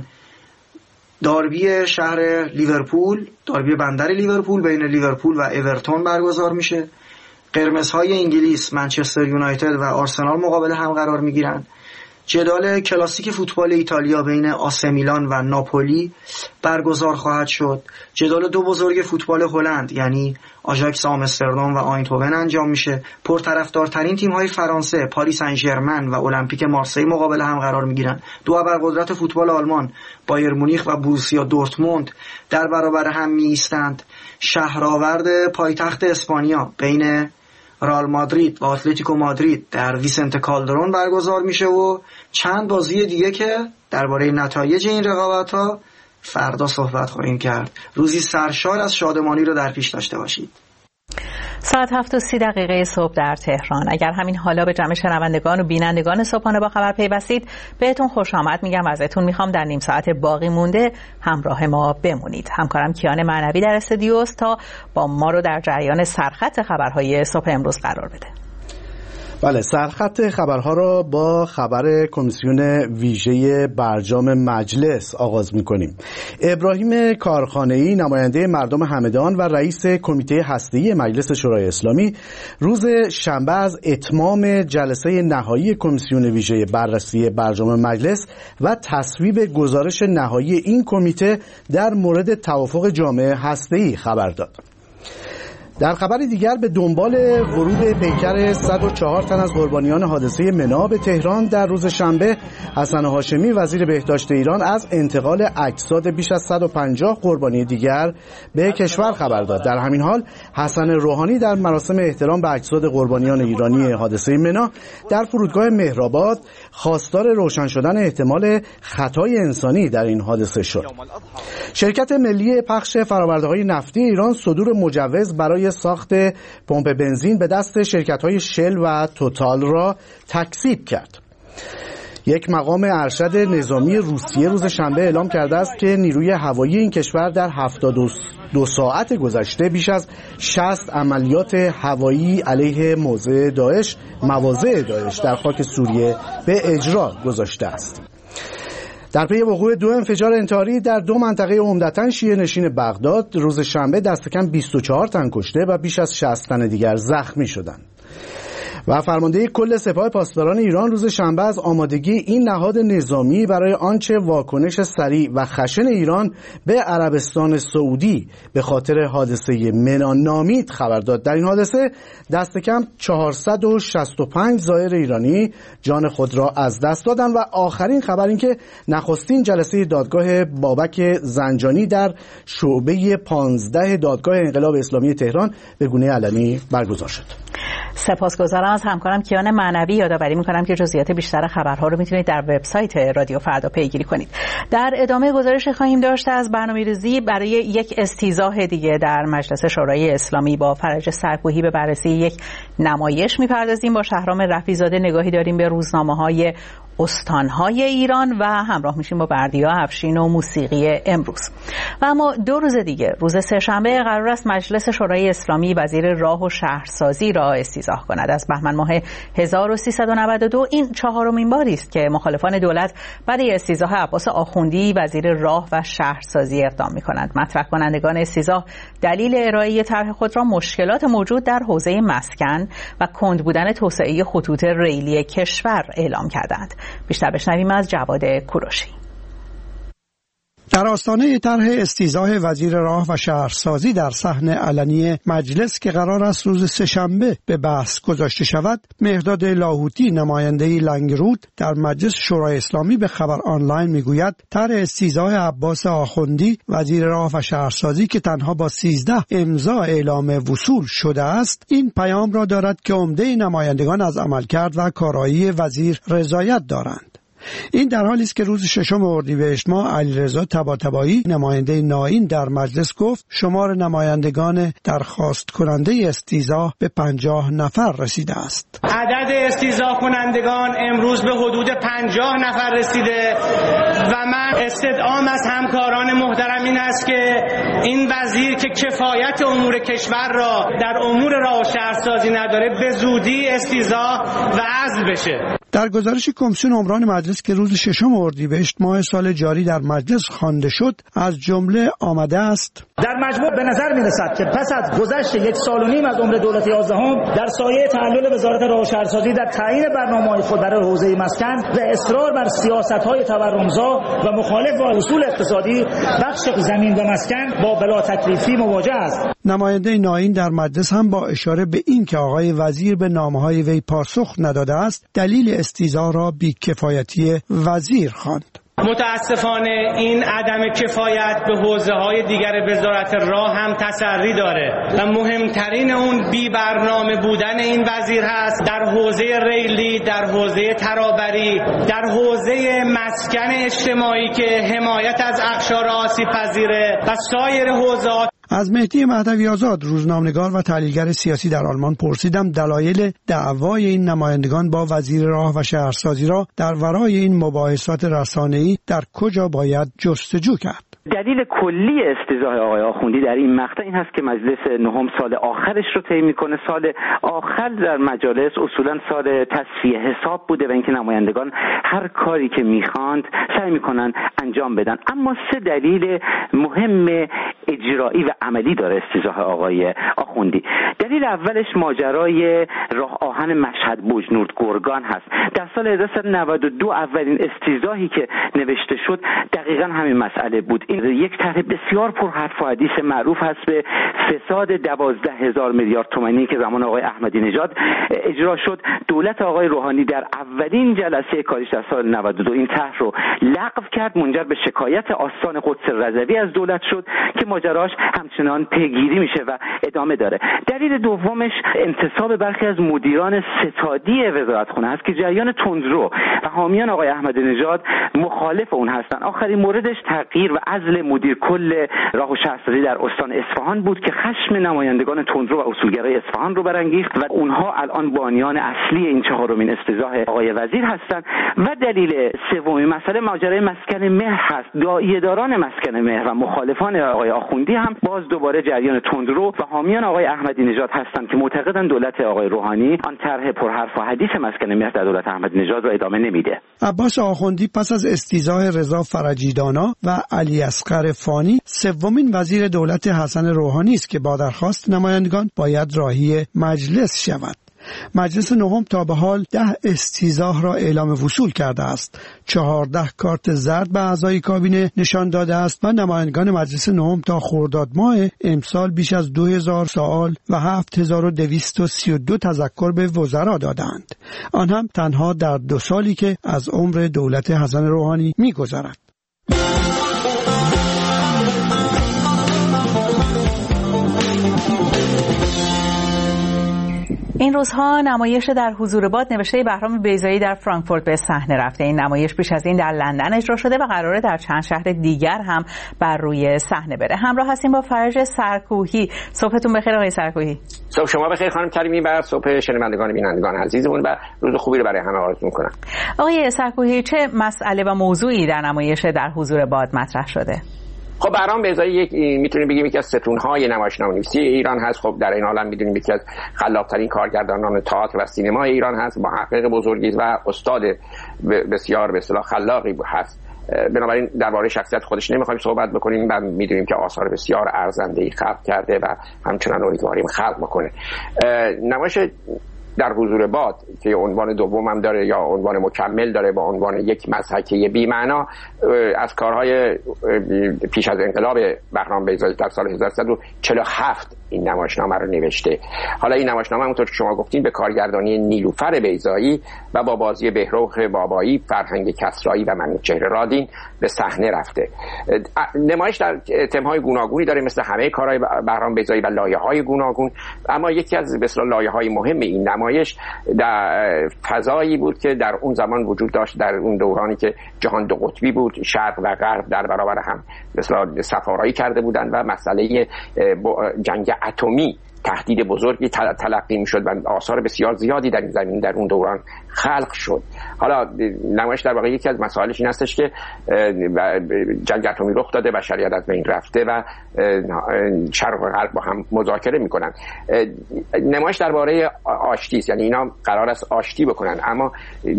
داربی شهر لیورپول، داربی بندر لیورپول بین لیورپول و اورتون برگزار میشه. قرمزهای انگلیس منچستر یونایتد و آرسنال مقابل هم قرار میگیرن. جدال کلاسیک فوتبال ایتالیا بین آسه میلان و ناپولی برگزار خواهد شد. جدال دو بزرگ فوتبال هلند یعنی آژاکس آمستردام و آینتوون انجام میشه. پرطرفدارترین تیم‌های فرانسه پاریس سن ژرمن و المپیک مارسی مقابل هم قرار میگیرن. دو ابرقدرت فوتبال آلمان بایر مونیخ و بروسیا دورتموند در برابر هم میایستند. شهرآورد پایتخت اسپانیا بین رئال مادرید و اتلتیکو مادرید در ویسنت کالدرون برگزار میشه و چند بازی دیگه که درباره نتایج این رقابت‌ها فردا صحبت خواهیم کرد. روزی سرشار از شادمانی رو در پیش داشته باشید. ساعت هفت و سی دقیقه صبح در تهران. اگر همین حالا به جمع شنوندگان و بینندگان صبحانه با خبر پیوستید، بهتون خوش آمد میگم و ازتون میخوام در نیم ساعت باقی مونده همراه ما بمونید. همکارم کیان معنوی در استودیو است تا با ما رو در جریان سرخط خبرهای صبح امروز قرار بده. بله، سرخط خبرها را با خبر کمیسیون ویژه برجام مجلس آغاز می‌کنیم. ابراهیم کارخانه‌ای نماینده مردم همدان و رئیس کمیته هسته‌ای مجلس شورای اسلامی روز شنبه از اتمام جلسه نهایی کمیسیون ویژه بررسی برجام مجلس و تصویب گزارش نهایی این کمیته در مورد توافق جامعه هسته‌ای خبر داد. در خبر دیگر به دنبال ورود پیکر صد و چهار تن از قربانیان حادثه منا به تهران در روز شنبه، حسن هاشمی وزیر بهداشت ایران از انتقال اجساد بیش از صد و پنجاه قربانی دیگر به کشور خبر داد. در همین حال حسن روحانی در مراسم احترام به اجساد قربانیان ایرانی حادثه منا در فرودگاه مهرآباد خواستار روشن شدن احتمال خطای انسانی در این حادثه شد. شرکت ملی پخش فرآورده‌های نفتی ایران صدور مجوز برای ساخت پمپ بنزین به دست شرکت‌های شل و توتال را تکذیب کرد. یک مقام ارشد نظامی روسیه روز شنبه اعلام کرده است که نیروی هوایی این کشور در هفتاد و دو ساعت گذشته بیش از شصت عملیات هوایی علیه موضع داعش مواضع داعش در خاک سوریه به اجرا گذاشته است. در پی وقوع دو انفجار انتحاری در دو منطقه عمدتاً شیعه نشین بغداد روز شنبه دست کم بیست و چهار تن کشته و بیش از شصت تن دیگر زخمی شدند. و فرمانده کل سپاه پاسداران ایران روز شنبه از آمادگی این نهاد نظامی برای آنچه واکنش سریع و خشن ایران به عربستان سعودی به خاطر حادثه منا نامید خبر داد. در این حادثه دست کم چهارصد و شصت و پنج زائر ایرانی جان خود را از دست دادند. و آخرین خبر این که نخستین جلسه دادگاه بابک زنجانی در شعبه پانزده دادگاه انقلاب اسلامی تهران به گونه علنی برگزار شد. سپاسگزارم از همکارم کیان معنوی. یادآوری می‌کنم که جزئیات بیشتر خبرها رو میتونید در وبسایت رادیو فردا پیگیری کنید. در ادامه گزارش خواهیم داشت از برنامه‌ریزی برای یک استیضاح دیگه در مجلس شورای اسلامی با فرج سرکوهی به بررسی یک نمایش می‌پردازیم. با شهرام رفیع‌زاده نگاهی داریم به روزنامه‌های استانهای ایران و همراه میشیم با بردیا افشین و موسیقی امروز. و اما دو روز دیگه روز سه‌شنبه قرار است مجلس شورای اسلامی وزیر راه و شهرسازی را استیضاح کند. از بهمن ماه هزار و سیصد و نود و دو این چهارمین باری است که مخالفان دولت برای استیضاح عباس آخوندی وزیر راه و شهرسازی اقدام می‌کنند. مطرح کنندگان استیضاح دلیل ارائه طرح خود را مشکلات موجود در حوزه مسکن و کند بودن توسعه خطوط ریلی کشور اعلام کردند. بیشتر بشنویم از جواد کوروشی. در آستانه طرح استیضاح وزیر راه و شهرسازی در صحن علنی مجلس که قرار است روز سه‌شنبه به بحث گذاشته شود، مهرداد لاهوتی نماینده لنگرود در مجلس شورای اسلامی به خبر آنلاین میگوید طرح استیضاح عباس آخوندی وزیر راه و شهرسازی که تنها با سیزده امضا اعلام وصول شده است، این پیام را دارد که عمده نمایندگان از عملکرد و کارایی وزیر رضایت دارند. این در حالی است که روز ششم اردیبهشت ماه علیرضا طباطبایی نماینده نائین در مجلس گفت شمار نمایندگان درخواست کننده استیضاح به پنجاه نفر رسیده است. عدد استیضاح کنندگان امروز به حدود پنجاه نفر رسیده و من استدعام از همکاران محترم این است که این وزیر که کفایت امور کشور را در امور راه و شهرسازی نداره به زودی استیضاح و عزل بشه. در گزارش کمیسیون عمران مجلس که روز ششم اردیبهشت ماه سال جاری در مجلس خوانده شد از جمله آمده است: در مجموع به نظر می‌رسد که پس از گذشت یک سال و نیم از عمر دولت یازدهم در سایه تعلل وزارت راه و شهرسازی در تعیین برنامه‌های خود برای حوزه مسکن و اصرار بر سیاست‌های تورمزا و مخالف با اصول اقتصادی، بخش زمین و مسکن با بلا تکلیفی مواجه است. نماینده نائین در مجلس هم با اشاره به این که آقای وزیر به نامه‌های وی پاسخ نداده است، دلیل استیضاح را بی‌کفایتی وزیر خواند. متاسفانه این عدم کفایت به حوزه‌های دیگر وزارت راه هم تسری داره و مهمترین اون بی برنامه بودن این وزیر هست در حوزه ریلی، در حوزه ترابری، در حوزه مسکن اجتماعی که حمایت از اقشار آسیب پذیره و سایر حوزه‌ها. از مهدی مهدوی آزاد، روزنامه‌نگار و تحلیلگر سیاسی در آلمان، پرسیدم دلایل دعوای این نمایندگان با وزیر راه و شهرسازی را در ورای این مباحثات رسانه‌ای در کجا باید جستجو کرد. دلیل کلی استیضاح آقای آخوندی در این مقطع این هست که مجلس نهم سال آخرش رو طی میکنه. سال آخر در مجالس اصولا سال تصفیه حساب بوده و اینکه نمایندگان هر کاری که میخواند سعی میکنن انجام بدن. اما سه دلیل مهم اجرایی و عملی داره استیضاح آقای آخوندی. دلیل اولش ماجرای راه آهن مشهد بوجنورد گرگان هست. در سال هزار و سیصد و نود و دو اولین استیضاحی که نوشته شد دقیقاً همین مسئله بود. این یک طرح بسیار پرحرف و حدیث معروف هست به فساد دوازده هزار میلیارد تومانی که زمان آقای احمدی نژاد اجرا شد. دولت آقای روحانی در اولین جلسه کاریش در سال نود و دو این طرح رو لغو کرد، منجر به شکایت آستان قدس رضوی از دولت شد که ماجراش همچنان پیگیری میشه و ادامه داره. دلیل دومش انتصاب برخی از مدیران ستادی وزارتخونه هست که جریان تندرو و حامیان آقای احمدی نژاد مخالف اون هستن. آخرین موردش تغییر و عزل مدیر کل راه و شهرسازی در استان اصفهان بود که خشم نمایندگان تندرو و اصولگرای اصفهان رو برانگیخت و اونها الان بانیان اصلی این چهارمین استیضاح آقای وزیر هستند. و دلیل سومی مسئله ماجرای مسکن مهر هست. داعیه‌داران مسکن مهر و مخالفان آقای آخوندی هم باز دوباره جریان تندرو و حامیان آقای احمدی نژاد هستند که معتقدند دولت آقای روحانی آن طرح پرحرف و حدیث مسکن مهر در دولت احمدی نژاد رو ادامه نمیده. عباس آخوندی پس از استیضاح رضا فرجیدانا و علی اصغر فانی سومین وزیر دولت حسن روحانی است که با درخواست نمایندگان باید راهی مجلس شود. مجلس نهم تا به حال ده استیضاح را اعلام وصول کرده است. چهارده کارت زرد به اعضای کابینه نشان داده است و نمایندگان مجلس نهم تا خرداد ماه امسال بیش از دو هزار سوال و هفت هزار و دویست و سی و دو تذکر به وزرا دادند. آن هم تنها در دو سالی که از عمر دولت حسن روحانی می‌گذرد. این روزها نمایش در حضور باد نوشته بهرام بیضایی در فرانکفورت به صحنه رفته. این نمایش پیش از این در لندن اجرا شده و قراره در چند شهر دیگر هم بر روی صحنه بره. همراه هستیم با فرج سرکوهی. صبحتون بخیر آقای سرکوهی. صبح شما بخیر خانم کریمی و صبح شنوندگان بینندگان عزیزمون و روز خوبی رو برای همه آرزو می‌کنم. آقای سرکوهی، چه مسئله و موضوعی در نمایش در حضور باد مطرح شده؟ خب بهرام بیضایی یک میتونیم بگیم یکی از ستون‌های نمایشنامه‌نویسی ایران هست. خب در این عالم می‌دونیم یکی از خلاق‌ترین کارگردانان تئاتر و سینما ایران هست، محقق بزرگی و استاد بسیار به اصطلاح خلاقی هست. بنابراین درباره شخصیت خودش نمی‌خوایم صحبت بکنیم و می‌دونیم که آثار بسیار ارزنده‌ای خلق کرده و همچنان امیدواریم خلق بکنه. نمایش در حضور باد که عنوان دوم هم داره یا عنوان مکمل داره با عنوان یک مضحکه بی معنا از کارهای پیش از انقلاب بهرام بیضایی در سال هزار و سیصد و چهل و هفت این نمایشنامه رو نوشته. حالا این نمایشنامه همونطور که شما گفتین به کارگردانی نیلوفر بیضایی و با بازی بهروخ بابایی، فرهنگ کسرایی و منوچهر رادین به صحنه رفته. نمایش در تم‌های گوناگونی داره مثل همه کارهای بهرام بیضایی و لایه‌های گوناگون، اما یکی از بسیار لایه‌های مهم این نمایش در فضایی بود که در اون زمان وجود داشت، در اون دورانی که جهان دو قطبی بود، شرق و غرب در برابر هم مثلا سفارایی کرده بودند و مسئله جنگ اتمی تهدید بزرگی تلقی میشد و آثار بسیار زیادی در این زمین در اون دوران خلق شد. حالا نمایش در واقع یکی از مسائلش این هستش که جنگ اتمی رخ داده، بشریت از بین رفته و شرق و غرب با هم مذاکره میکنن. نمایش درباره آشتی است، یعنی اینا قرار است آشتی بکنن، اما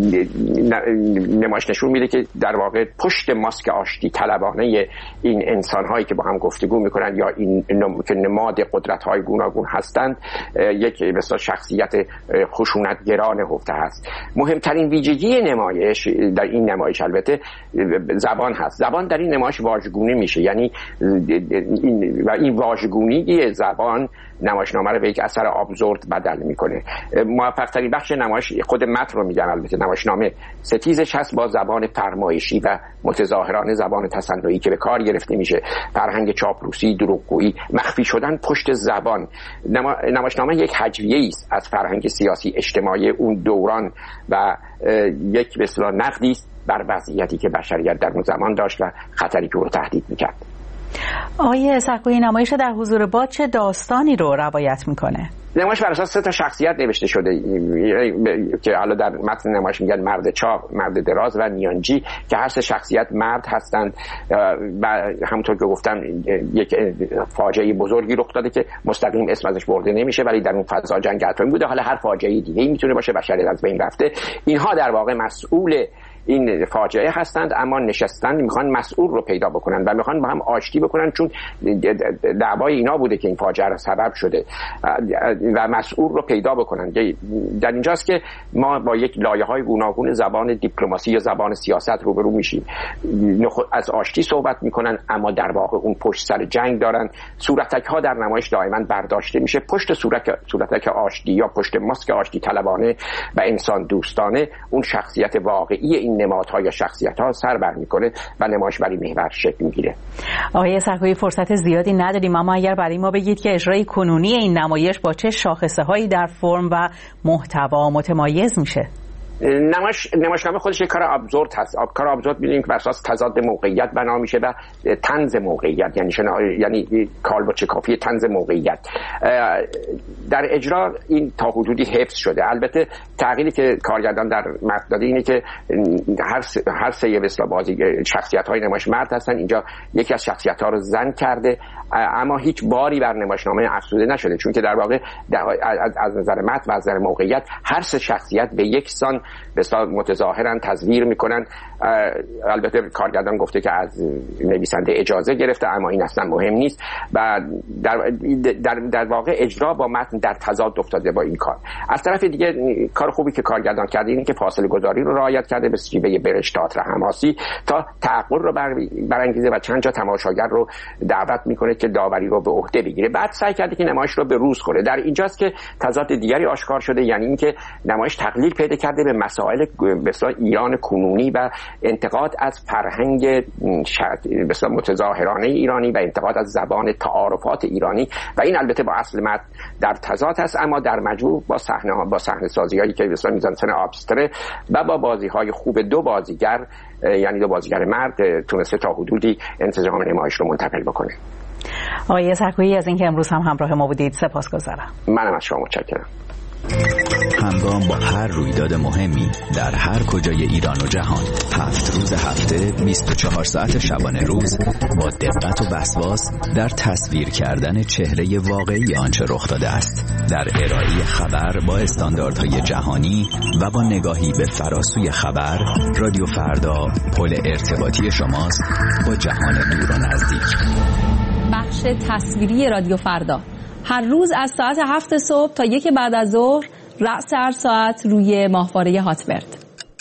نمایش نشون میده که در واقع پشت ماسک آشتی طلبانه این انسان‌هایی که با هم گفتگو میکنن یا این که نماد قدرت‌های گوناگون هستند یک مثلا شخصیت خشونتگرا نهفته هست. مهمترین ویژگی نمایش در این نمایش البته زبان هست. زبان در این نمایش واژگونی میشه، یعنی این و این واژگونی زبان نمایشنامه رو به یک اثر آبزورد بدل میکنه. موفق ترین بخش نمایش خود متن رو میگم، البته نمایشنامه ستیزش هست با زبان فرمایشی و متظاهرانه زبان تصنعی که به کار گرفته میشه، فرهنگ چاپلوسی، دروغگویی، مخفی شدن پشت زبان. نما... نمایشنامه یک هجویه‌ای است از فرهنگ سیاسی اجتماعی اون دوران و یک به اصطلاح نقدی است بر وضعیتی که بشریت در اون زمان داشت و خطری که او رو تهدید میکرد. آقای سکویی، نمایش در حضور باد چه داستانی رو روایت میکنه؟ نمایش بر اساس سه تا شخصیت نوشته شده که حالا در متن نمایش میگن مرد چاق، مرد دراز و نیانجی، که هر سه شخصیت مرد هستند و همونطور که گفتم یک فاجعه بزرگی رخ داده که مستقیم اسم ازش برده نمیشه، ولی در اون فضا جنگ اتمی بوده. حالا هر فاجعه دیگه‌ای میتونه باشه، بشریت از بین رفته. اینها در واقع مسئول این فاجعه هستند، اما نشستن میخوان مسئول رو پیدا بکنن و میخوان با هم آشتی بکنن، چون دعوای اینا بوده که این فاجعه سبب شده و مسئول رو پیدا بکنن. در اینجاست که ما با یک لایه‌های گوناگون زبان دیپلماسی یا زبان سیاست روبرو میشیم. از آشتی صحبت میکنن، اما در واقع اون پشت سر جنگ دارن. صورتک ها در نمایش دائما برداشته میشه. پشت صورتک صورتک آشتی یا پشت ماسک آشتی طلبانه و انسان دوستانه اون شخصیت واقعی این نمادها یا شخصیت‌ها سر بر می‌کنه و نمایش بر این محور شکل می‌گیره. آقای سکویی، فرصت زیادی نداریم، اما اگر برای ما بگید که اجرای کنونی این نمایش با چه شاخصه‌هایی در فرم و محتوا متمایز میشه؟ نمایش نمایشنامه خودش یک کار ابزورد هست. کار ابزورد می‌بینیم که بر اساس تضاد موقعیت بنا میشه و طنز موقعیت، یعنی شنا... یعنی کالبد کافی طنز موقعیت. در اجرا این تا حدودی حفظ شده. البته تغییری که کارگردان در متن داده اینه که هر س... هر سه به بازی شخصیت‌های نمایش مرد هستن، اینجا یکی از شخصیت‌ها رو زن کرده، اما هیچ باری بر نمایشنامه افزوده نشده، چون که در واقع در... از نظر متن و از نظر موقعیت هر سه شخصیت به یک سان به اصطلاح متظاهرن، تزویر میکنن. البته کارگردان گفته که از نویسنده اجازه گرفته، اما این اصلا مهم نیست و در, در, در واقع اجرا با متن در تضاد افتاده با این کار. از طرف دیگه کار خوبی که کارگردان کرده اینه که فاصله گذاری رو رعایت کرده به شیوه برش تئاتر حماسی تا تعقل رو بر برانگیزه و چند جا تماشاگر رو دعوت میکنه که داوری رو به عهده بگیره. بعد سعی کرده که نمایش رو به روز خوره. در اینجاست که تضاد دیگری آشکار شده، یعنی اینکه نمایش تقلیل پیدا کرده به مسائل مثلا ایران کنونی و انتقاد از فرهنگ مثلا متظاهرانه ایرانی و انتقاد از زبان تعارفات ایرانی و این البته با اصل متن در تضاد است، اما در مجموع با صحنه ها با صحنه سازی‌هایی که مثلا میزانسن ابستره و با بازی‌های خوب دو بازیگر، یعنی دو بازیگر مرد، تونسته تا حدودی انسجام نمایش رو منتقل بکنه. آقای سکویی، از اینکه امروز هم همراه ما بودید سپاسگزارم. منم از شما متشکرم. همگام با هر رویداد مهمی در هر کجای ایران و جهان، هفت روز هفته، بیست و چهار ساعت شبانه روز، با دقت و وسواس در تصویر کردن چهره واقعی آنچه رخ داده است، در ارائه خبر با استانداردهای جهانی و با نگاهی به فراسوی خبر. رادیو فردا پل ارتباطی شماست با جهان دور و نزدیک. بخش تصویری رادیو فردا هر روز از ساعت هفت صبح تا یک بعد از ظهر، رأس هر ساعت روی ماهواره هاتبرد.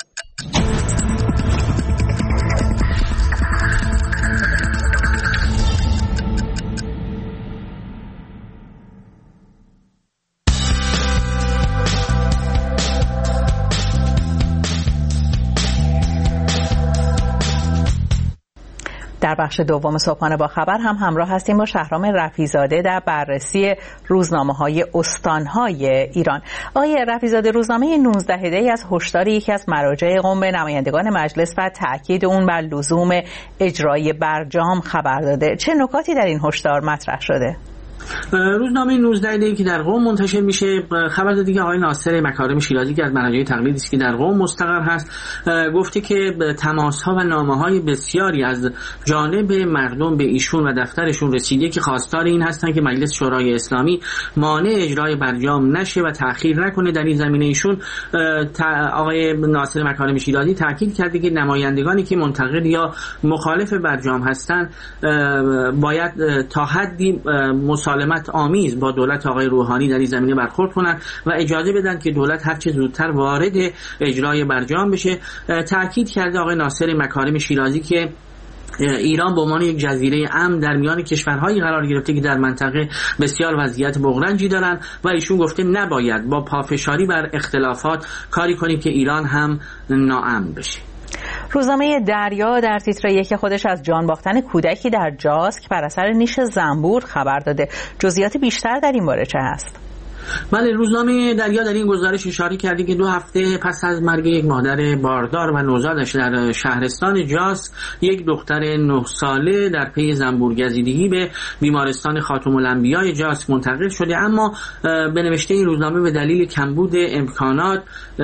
در بخش دوم صبحانه با خبر هم همراه هستیم با شهرام رفیع‌زاده در بررسی روزنامه‌های استان‌های ایران. آقای رفیع‌زاده، روزنامه نوزده دی از هشدار یکی از مراجع قوم به نمایندگان مجلس و تاکید اون بر لزوم اجرای برجام خبر داده. چه نکاتی در این هشدار مطرح شده؟ روزنامه نوزده دی که در قم منتشر میشه خبر داده که آقای ناصر مکارم شیرازی که از منابع تقلیدی است که در قم مستقر هست، گفته که تماس‌ها و نامه‌های بسیاری از جانب مردم به ایشون و دفترشون رسیده که خواستار این هستن که مجلس شورای اسلامی مانع اجرای برجام نشه و تأخیر نکنه. در این زمینه ایشون آقای ناصر مکارم شیرازی تاکید کرده که نمایندگانی که منتقد یا مخالف برجام هستن باید تا حدی مسالمت آمیز با دولت آقای روحانی در این زمینه برخورد کنند و اجازه بدن که دولت هر چه زودتر وارد اجرای برجام بشه. تاکید کرده آقای ناصر مکارم شیرازی که ایران به عنوان یک جزیره امن در میان کشورهایی قرار گرفته که در منطقه بسیار وضعیت بغرنجی دارن و ایشون گفته نباید با پافشاری بر اختلافات کاری کنیم که ایران هم ناامن بشه. روزنامه دریا در تیتر یک خودش از جان باختن کودکی در جاسک بر اثر نیش زنبور خبر داده. جزئیات بیشتر در این باره چه هست؟ بله، روزنامه دریا در این گزارش اشاره کرده که دو هفته پس از مرگ یک مادر باردار و نوزادش در شهرستان جاسک، یک دختر نه ساله در پی زنبورگزیدگی به بیمارستان خاتم الانبیاء جاسک منتقل شده. اما به نوشته این روزنامه به دلیل کمبود امکانات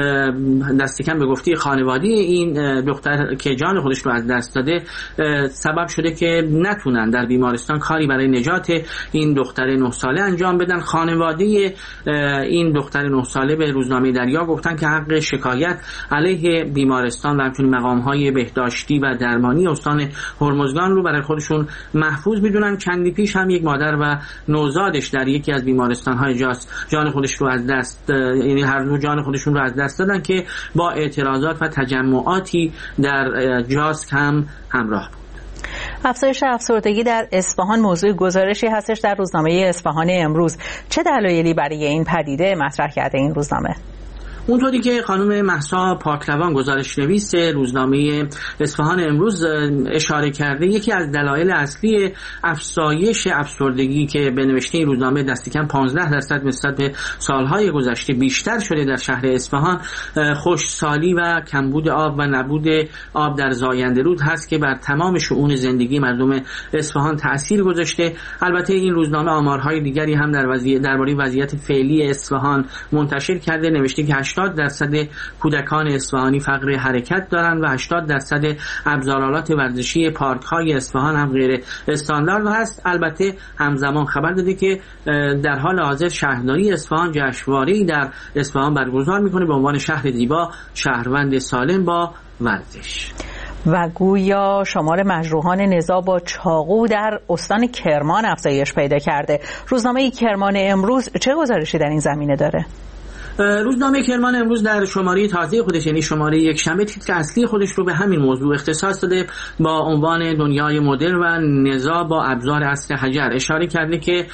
دست کم به گفته خانواده این دختر که جان خودش رو از دست داده سبب شده که نتونن در بیمارستان کاری برای نجات این دختر نه ساله انجام بدن. خانواده این دختر نه ساله به روزنامه دریا گفتن که حق شکایت علیه بیمارستان و همچنین مقام‌های بهداشتی و درمانی استان هرمزگان رو برای خودشون محفوظ می‌دونن. چندی پیش هم یک مادر و نوزادش در یکی از بیمارستان‌های جاس جان خودش رو از دست یعنی هر دو جان خودشون رو از دست دادن که با اعتراضات و تجمعاتی در جاسک هم همراه بود. افزایش افسردگی در اصفهان موضوع گزارشی هستش در روزنامه اصفهان امروز. چه دلایلی برای این پدیده مطرح کرده این روزنامه؟ اونطوری که خانم مهسا پاکروان گزارش نویس روزنامه اصفهان امروز اشاره کرده، یکی از دلایل اصلی افزایش افسردگی که به نوشته این روزنامه دست کم پانزده درصد نسبت به سالهای گذشته بیشتر شده در شهر اصفهان، خشکسالی و کمبود آب و نبود آب در زاینده رود هست که بر تمام شؤون زندگی مردم اصفهان تأثیر گذاشته. البته این روزنامه آمارهای دیگری هم در وضعیت درباره وضعیت فعلی اصفهان منتشر کرده. نوشته که هشتاد درصد کودکان اصفهانی فقر حرکت دارند و هشتاد درصد ابزارالات ورزشی پارک‌های اصفهان هم غیر استاندارد هست. البته همزمان خبر داده که در حال حاضر شهرداری اصفهان جشنواره‌ای در اصفهان برگزار می‌کنه به عنوان شهر زیبا، شهروند سالم با ورزش. و گویا شمار مجروحان نزاع با چاقو در استان کرمان افزایش پیدا کرده. روزنامه کرمان امروز چه گزارشی در این زمینه داره؟ روزنامه کرمان امروز در شماره تازه خودش یعنی شماره یک شنبه تیتر اصلی خودش رو به همین موضوع اختصاص داده با عنوان دنیای مدرن و نزاع با ابزار عصر حجر. اشاره کرده که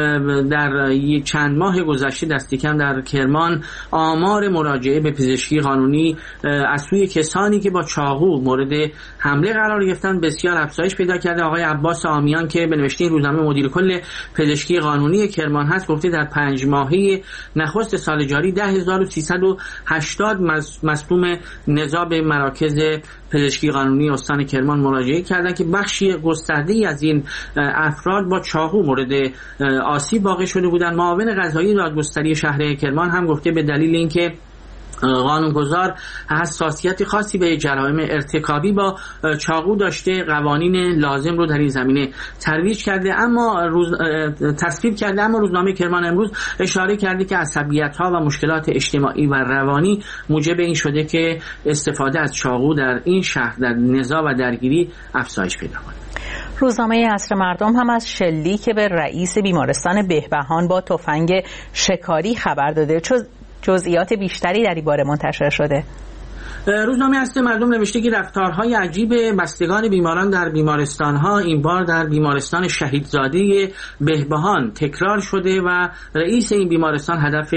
در یک چند ماه گذشته دست کم در کرمان آمار مراجعه به پزشکی قانونی از سوی کسانی که با چاقو مورد حمله قرار گرفتن بسیار افزایش پیدا کرده. آقای عباس آمیان که به نوشته روزنامه مدیر کل پزشکی قانونی کرمان هست گفته در پنج ماهه نخست سال جاری ده هزار و سیصد و هشتاد مظلوم نزاع به مراکز پزشکی قانونی استان کرمان مراجعه کردند که بخشی گسترده‌ای از این افراد با چاقو مورد آسیب واقع شده بودند. معاون قضایی دادگستری شهر کرمان هم گفته به دلیل اینکه قانونگذار حساسیت خاصی به جرایم ارتکابی با چاقو داشته قوانین لازم رو در این زمینه ترویج کرده اما روز تصویب کرده اما روزنامه کرمان امروز اشاره کرده که عصبیت‌ها و مشکلات اجتماعی و روانی موجب این شده که استفاده از چاقو در این شهر در نزاع و درگیری افزایش پیدا کنه. روزنامه عصر مردم هم از شلیک به رئیس بیمارستان بهبهان با تفنگ شکاری خبر داده. جزئیات بیشتری در این باره منتشر شده. روزنامه عصر مردم نوشته که رفتارهای عجیب بستگان بیماران در بیمارستانها این بار در بیمارستان شهیدزاده بهبهان تکرار شده و رئیس این بیمارستان هدف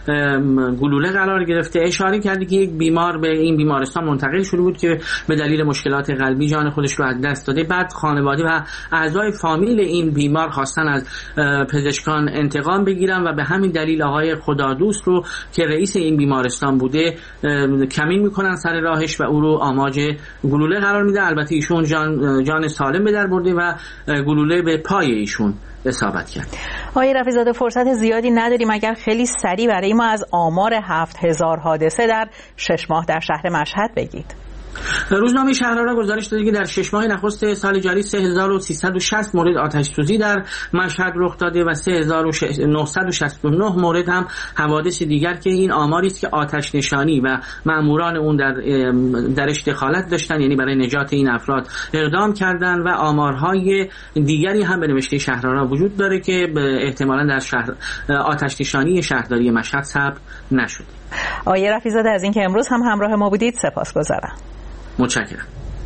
گلوله قرار گرفته. اشاره کرده که یک بیمار به این بیمارستان منتقل شده بود که به دلیل مشکلات قلبی جان خودش رو از دست داده. بعد خانواده و اعضای فامیل این بیمار خواستن از پزشکان انتقام بگیرن و به همین دلیل آقای خدادوست رو که رئیس این بیمارستان بوده کمین میکنن سر راهش و او رو آماج گلوله قرار میده. البته ایشون جان جان سالم به در برده و گلوله به پای ایشون اصابت کرد. آقای رفیع‌زاده فرصت زیادی نداریم، اگر خیلی سریع برای ما از آمار هفت هزار حادثه در شش ماه در شهر مشهد بگید. روزنامه شهریار گزارش داده که در شش ماه نخست سال جاری سه هزار و سیصد و شصت مورد آتش سوزی در مشهد رخ داده و سه هزار و نهصد و شصت و نه مورد هم حوادث دیگر که این آماری است که آتش نشانی و ماموران اون در درش دخالت داشتن، یعنی برای نجات این افراد اقدام کردن. و آمارهای دیگری هم به نوشته شهریار وجود داره که احتمالاً در شهر آتش نشانی شهرداری مشهد ثبت نشد. آقای رفیع‌زاده از اینکه امروز هم همراه ما بودید سپاسگزارم. متشکرم.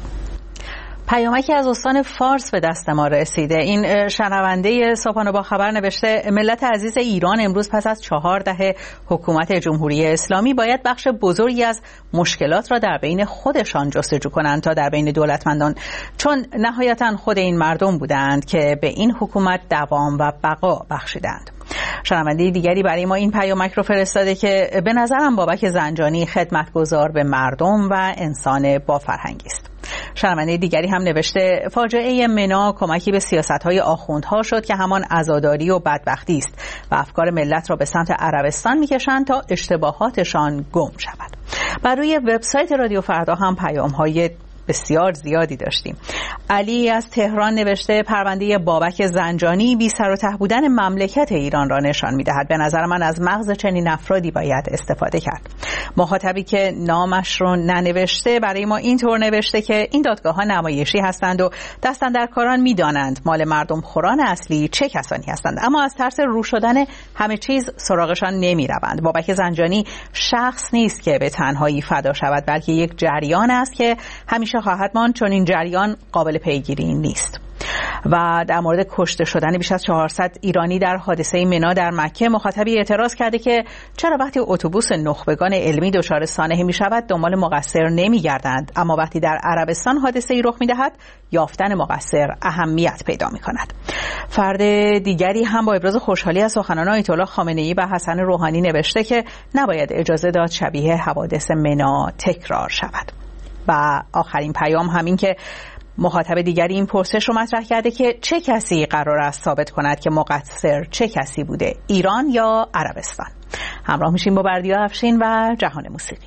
پیامکی از استان فارس به دست ما رسیده. این شنونده صبحانه با خبر نوشته: ملت عزیز ایران امروز پس از چهار دهه حکومت جمهوری اسلامی باید بخش بزرگی از مشکلات را در بین خودشان جستجو کنند تا در بین دولتمندان، چون نهایتاً خود این مردم بودند که به این حکومت دوام و بقا بخشیدند. شنونده دیگری برای ما این پیامک رو فرستاده که به نظرم بابک زنجانی خدمتگزار به مردم و انسان با فرهنگی است. شنونده دیگری هم نوشته: فاجعه منا کمکی به سیاست‌های آخوندها شد که همان عزاداری و بدبختی است و افکار ملت را به سمت عربستان می‌کشند تا اشتباهاتشان گم شود. بر روی وبسایت رادیو فردا هم پیام‌های بسیار زیادی داشتیم. علی از تهران نوشته: پرونده بابک زنجانی بی سر و ته بودن مملکت ایران را نشان می‌دهد. به نظر من از مغز چنین افرادی باید استفاده کرد. مخاطبی که نامش رو ننوشته برای ما اینطور نوشته که این دادگاه‌ها نمایشی هستند و دستاندرکاران می‌دانند مال مردم خوران اصلی چه کسانی هستند، اما از ترس رو شدن همه چیز سراغشان نمی‌روند. بابک زنجانی شخص نیست که به تنهایی فدا شود، بلکه یک جریان است که همیشه خواهد ماند، چون این جریان قابل پیگیری نیست. و در مورد کشته شدن بیش از چهارصد ایرانی در حادثه منا در مکه مخاطبی اعتراض کرده که چرا وقتی اتوبوس نخبگان علمی دچار سانحه می شود دنبال مقصر نمی گردند، اما وقتی در عربستان حادثه ای رخ می دهد یافتن مقصر اهمیت پیدا می کند. فرد دیگری هم با ابراز خوشحالی از سخنان آیت الله خامنه‌ای و حسن روحانی نوشته که نباید اجازه داد شبیه حوادث منا تکرار شود. و آخرین پیام همین که مخاطب دیگری این پرسش رو مطرح کرده که چه کسی قرار است ثابت کند که مقصر چه کسی بوده، ایران یا عربستان؟ همراه میشیم با بردیا افشین و جهان موسیقی.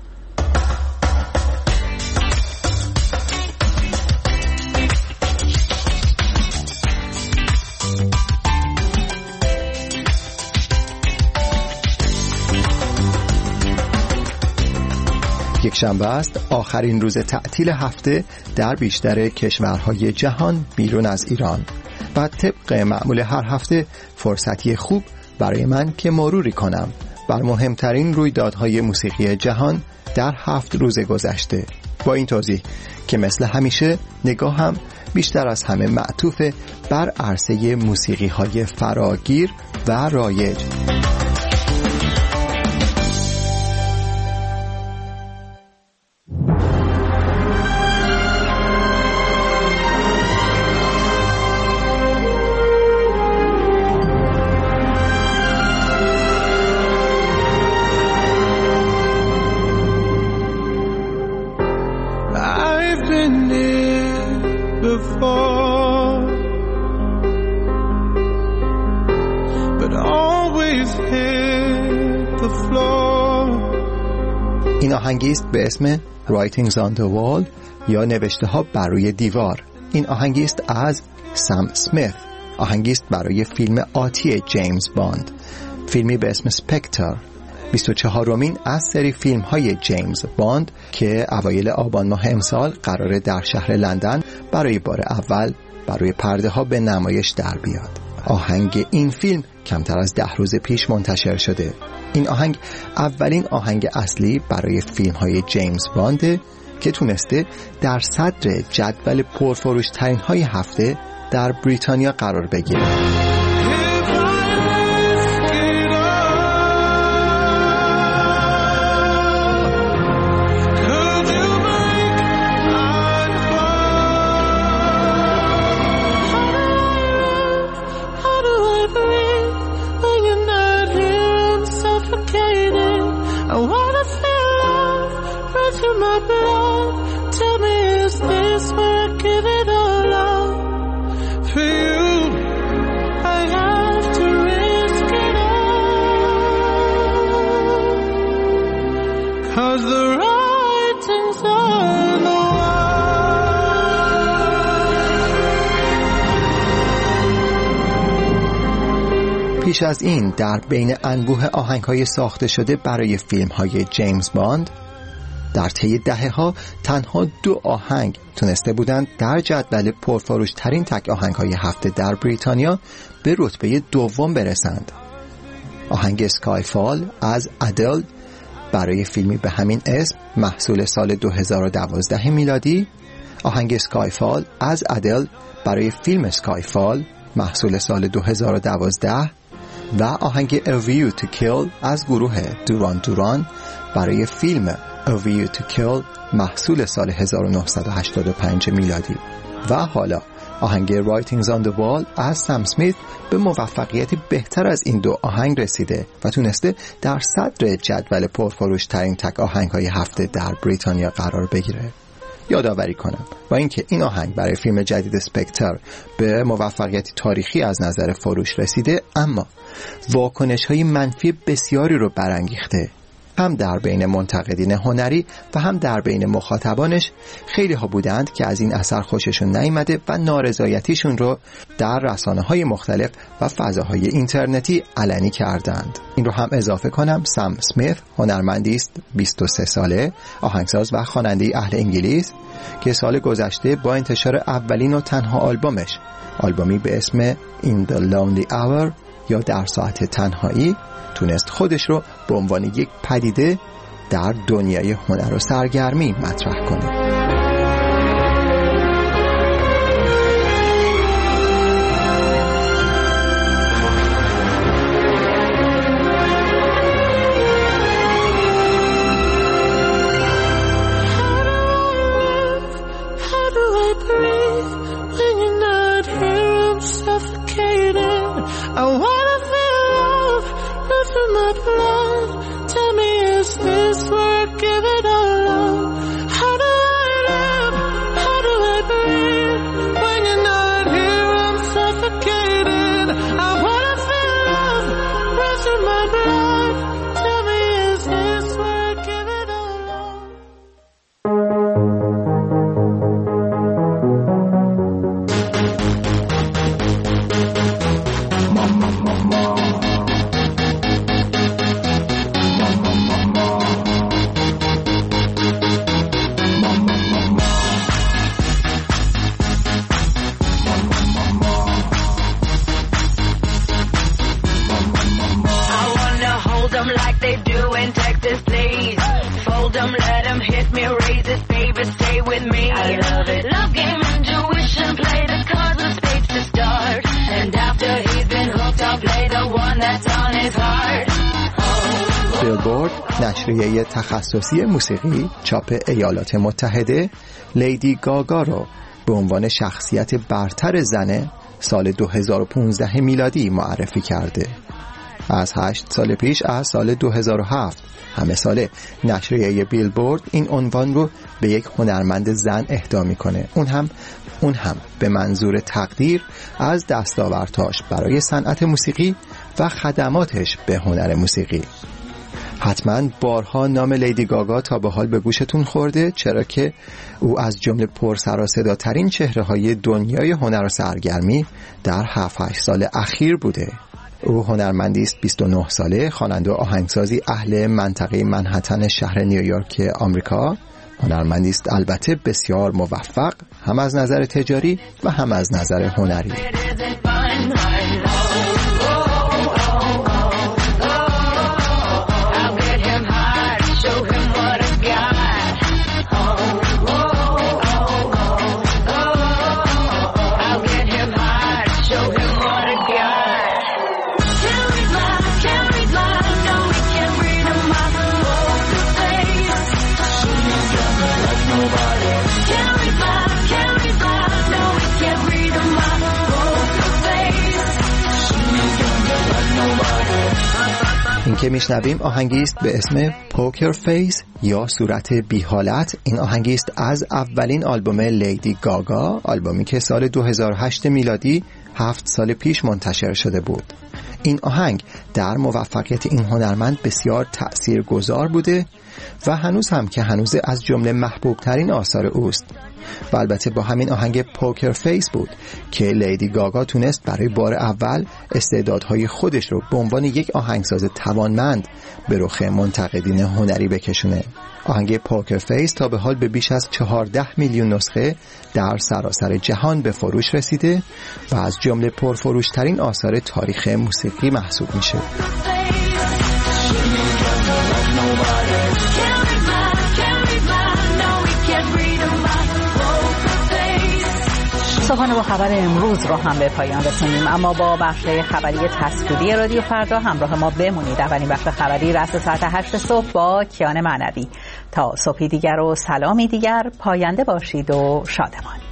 یک شنبه است، آخرین روز تعطیل هفته در بیشتر کشورهای جهان بیرون از ایران و طبق معمول هر هفته فرصتی خوب برای من که مروری کنم بر مهمترین رویدادهای موسیقی جهان در هفت روز گذشته، با این توضیح که مثل همیشه نگاهم بیشتر از همه معطوف بر عرصه موسیقی‌های فراگیر و رایج. این آهنگی است به اسم Writings on the Wall یا نوشته ها بر روی دیوار. این آهنگی است از سام اسمیت. آهنگی است برای فیلم آتی جیمز باند، فیلمی به اسم سپکتر، بیست و چهارمین از سری فیلم های جیمز باند که اوایل آبان ماه امسال قراره در شهر لندن برای بار اول برای پرده ها به نمایش در بیاد. آهنگ این فیلم کمتر از ده روز پیش منتشر شده. این آهنگ اولین آهنگ اصلی برای فیلم های جیمز بانده که تونسته در صدر جدول پرفروش ترین های هفته در بریتانیا قرار بگیره. پیش از این در بین انبوه آهنگ‌های ساخته شده برای فیلم‌های جیمز باند در طی دهه‌ها تنها دو آهنگ تونسته بودند در جدول پرفروش‌ترین تک آهنگ‌های هفته در بریتانیا به رتبه دوم برسند. آهنگ اسکایفال از ادل برای فیلمی به همین اسم محصول سال دو هزار و دوازده میلادی، آهنگ اسکایفال از ادل برای فیلم اسکایفال محصول سال دو هزار و دوازده و آهنگ A View to Kill از گروه دوران دوران برای فیلم A View to Kill محصول سال هزار و نهصد و هشتاد و پنج میلادی. و حالا آهنگ Writings on the Wall از سم اسمیت به موفقیت بهتر از این دو آهنگ رسیده و تونسته در صدر جدول پرفروش ترین تک آهنگ های هفته در بریتانیا قرار بگیره. یادآوری کنم با اینکه این آهنگ برای فیلم جدید اسپکتر به موفقیت تاریخی از نظر فروش رسیده، اما واکنش های منفی بسیاری رو برانگیخته، هم در بین منتقدین هنری و هم در بین مخاطبانش. خیلی ها بودند که از این اثر خوششون نیامده و نارضایتیشون رو در رسانه‌های مختلف و فضاهای اینترنتی علنی کردند. این رو هم اضافه کنم سم اسمیت هنرمندی است بیست و سه ساله، آهنگساز و خواننده اهل انگلیس که سال گذشته با انتشار اولین و تنها آلبومش، آلبومی به اسم In the Lonely Hour یا در ساعت تنهایی، تونست خودش رو به عنوان یک پدیده در دنیای هنر و سرگرمی مطرح کنه. بیلبورد، نشریه تخصصی موسیقی چاپ ایالات متحده، لیدی گاگا رو به عنوان شخصیت برتر زن سال دو هزار و پانزده میلادی معرفی کرده. از هشت سال پیش، از سال دو هزار و هفت، همه ساله نشریه بیلبورد این عنوان رو به یک هنرمند زن اهدا میکنه، اون هم اون هم به منظور تقدیر از دستاوردهاش برای صنعت موسیقی و خدماتش به هنر موسیقی. حتما بارها نام لیدی گاگا تا به حال به گوشتون خورده، چرا که او از جمله پر سر و صدا ترین چهره های دنیای هنر و سرگرمی در هفت هشت سال اخیر بوده. او هنرمندی است بیست و نه ساله، خواننده و آهنگسازی اهل منطقه منهتن شهر نیویورک آمریکا. هنرمندی است البته بسیار موفق، هم از نظر تجاری و هم از نظر هنری. این که میشنویم آهنگی است به اسم پوکر فیس یا صورت بی حالت. این آهنگی است از اولین آلبوم لیدی گاگا، آلبومی که سال دو هزار و هشت میلادی هفت سال پیش منتشر شده بود. این آهنگ در موفقیت این هنرمند بسیار تأثیرگذار بوده و هنوز هم که هنوز از جمله محبوب ترین آثار اوست. و البته با همین آهنگ پوکر فیس بود که لیدی گاگا تونست برای بار اول استعدادهای خودش رو به عنوان یک آهنگساز توانمند به رخ منتقدین هنری بکشونه. آهنگ پوکر فیس تا به حال به بیش از چهارده میلیون نسخه در سراسر جهان به فروش رسیده و از جمله پرفروشترین آثار تاریخ موسیقی محسوب میشه. صبحانه با خبر امروز رو هم به پایان رسونیم، اما با بخش خبری تصویری رادیو فردا همراه ما بمونید. اولین بخش خبری رأس ساعت هشت صبح با کیان معنوی. تا صبحی دیگر و سلامی دیگر، پاینده باشید و شادمان.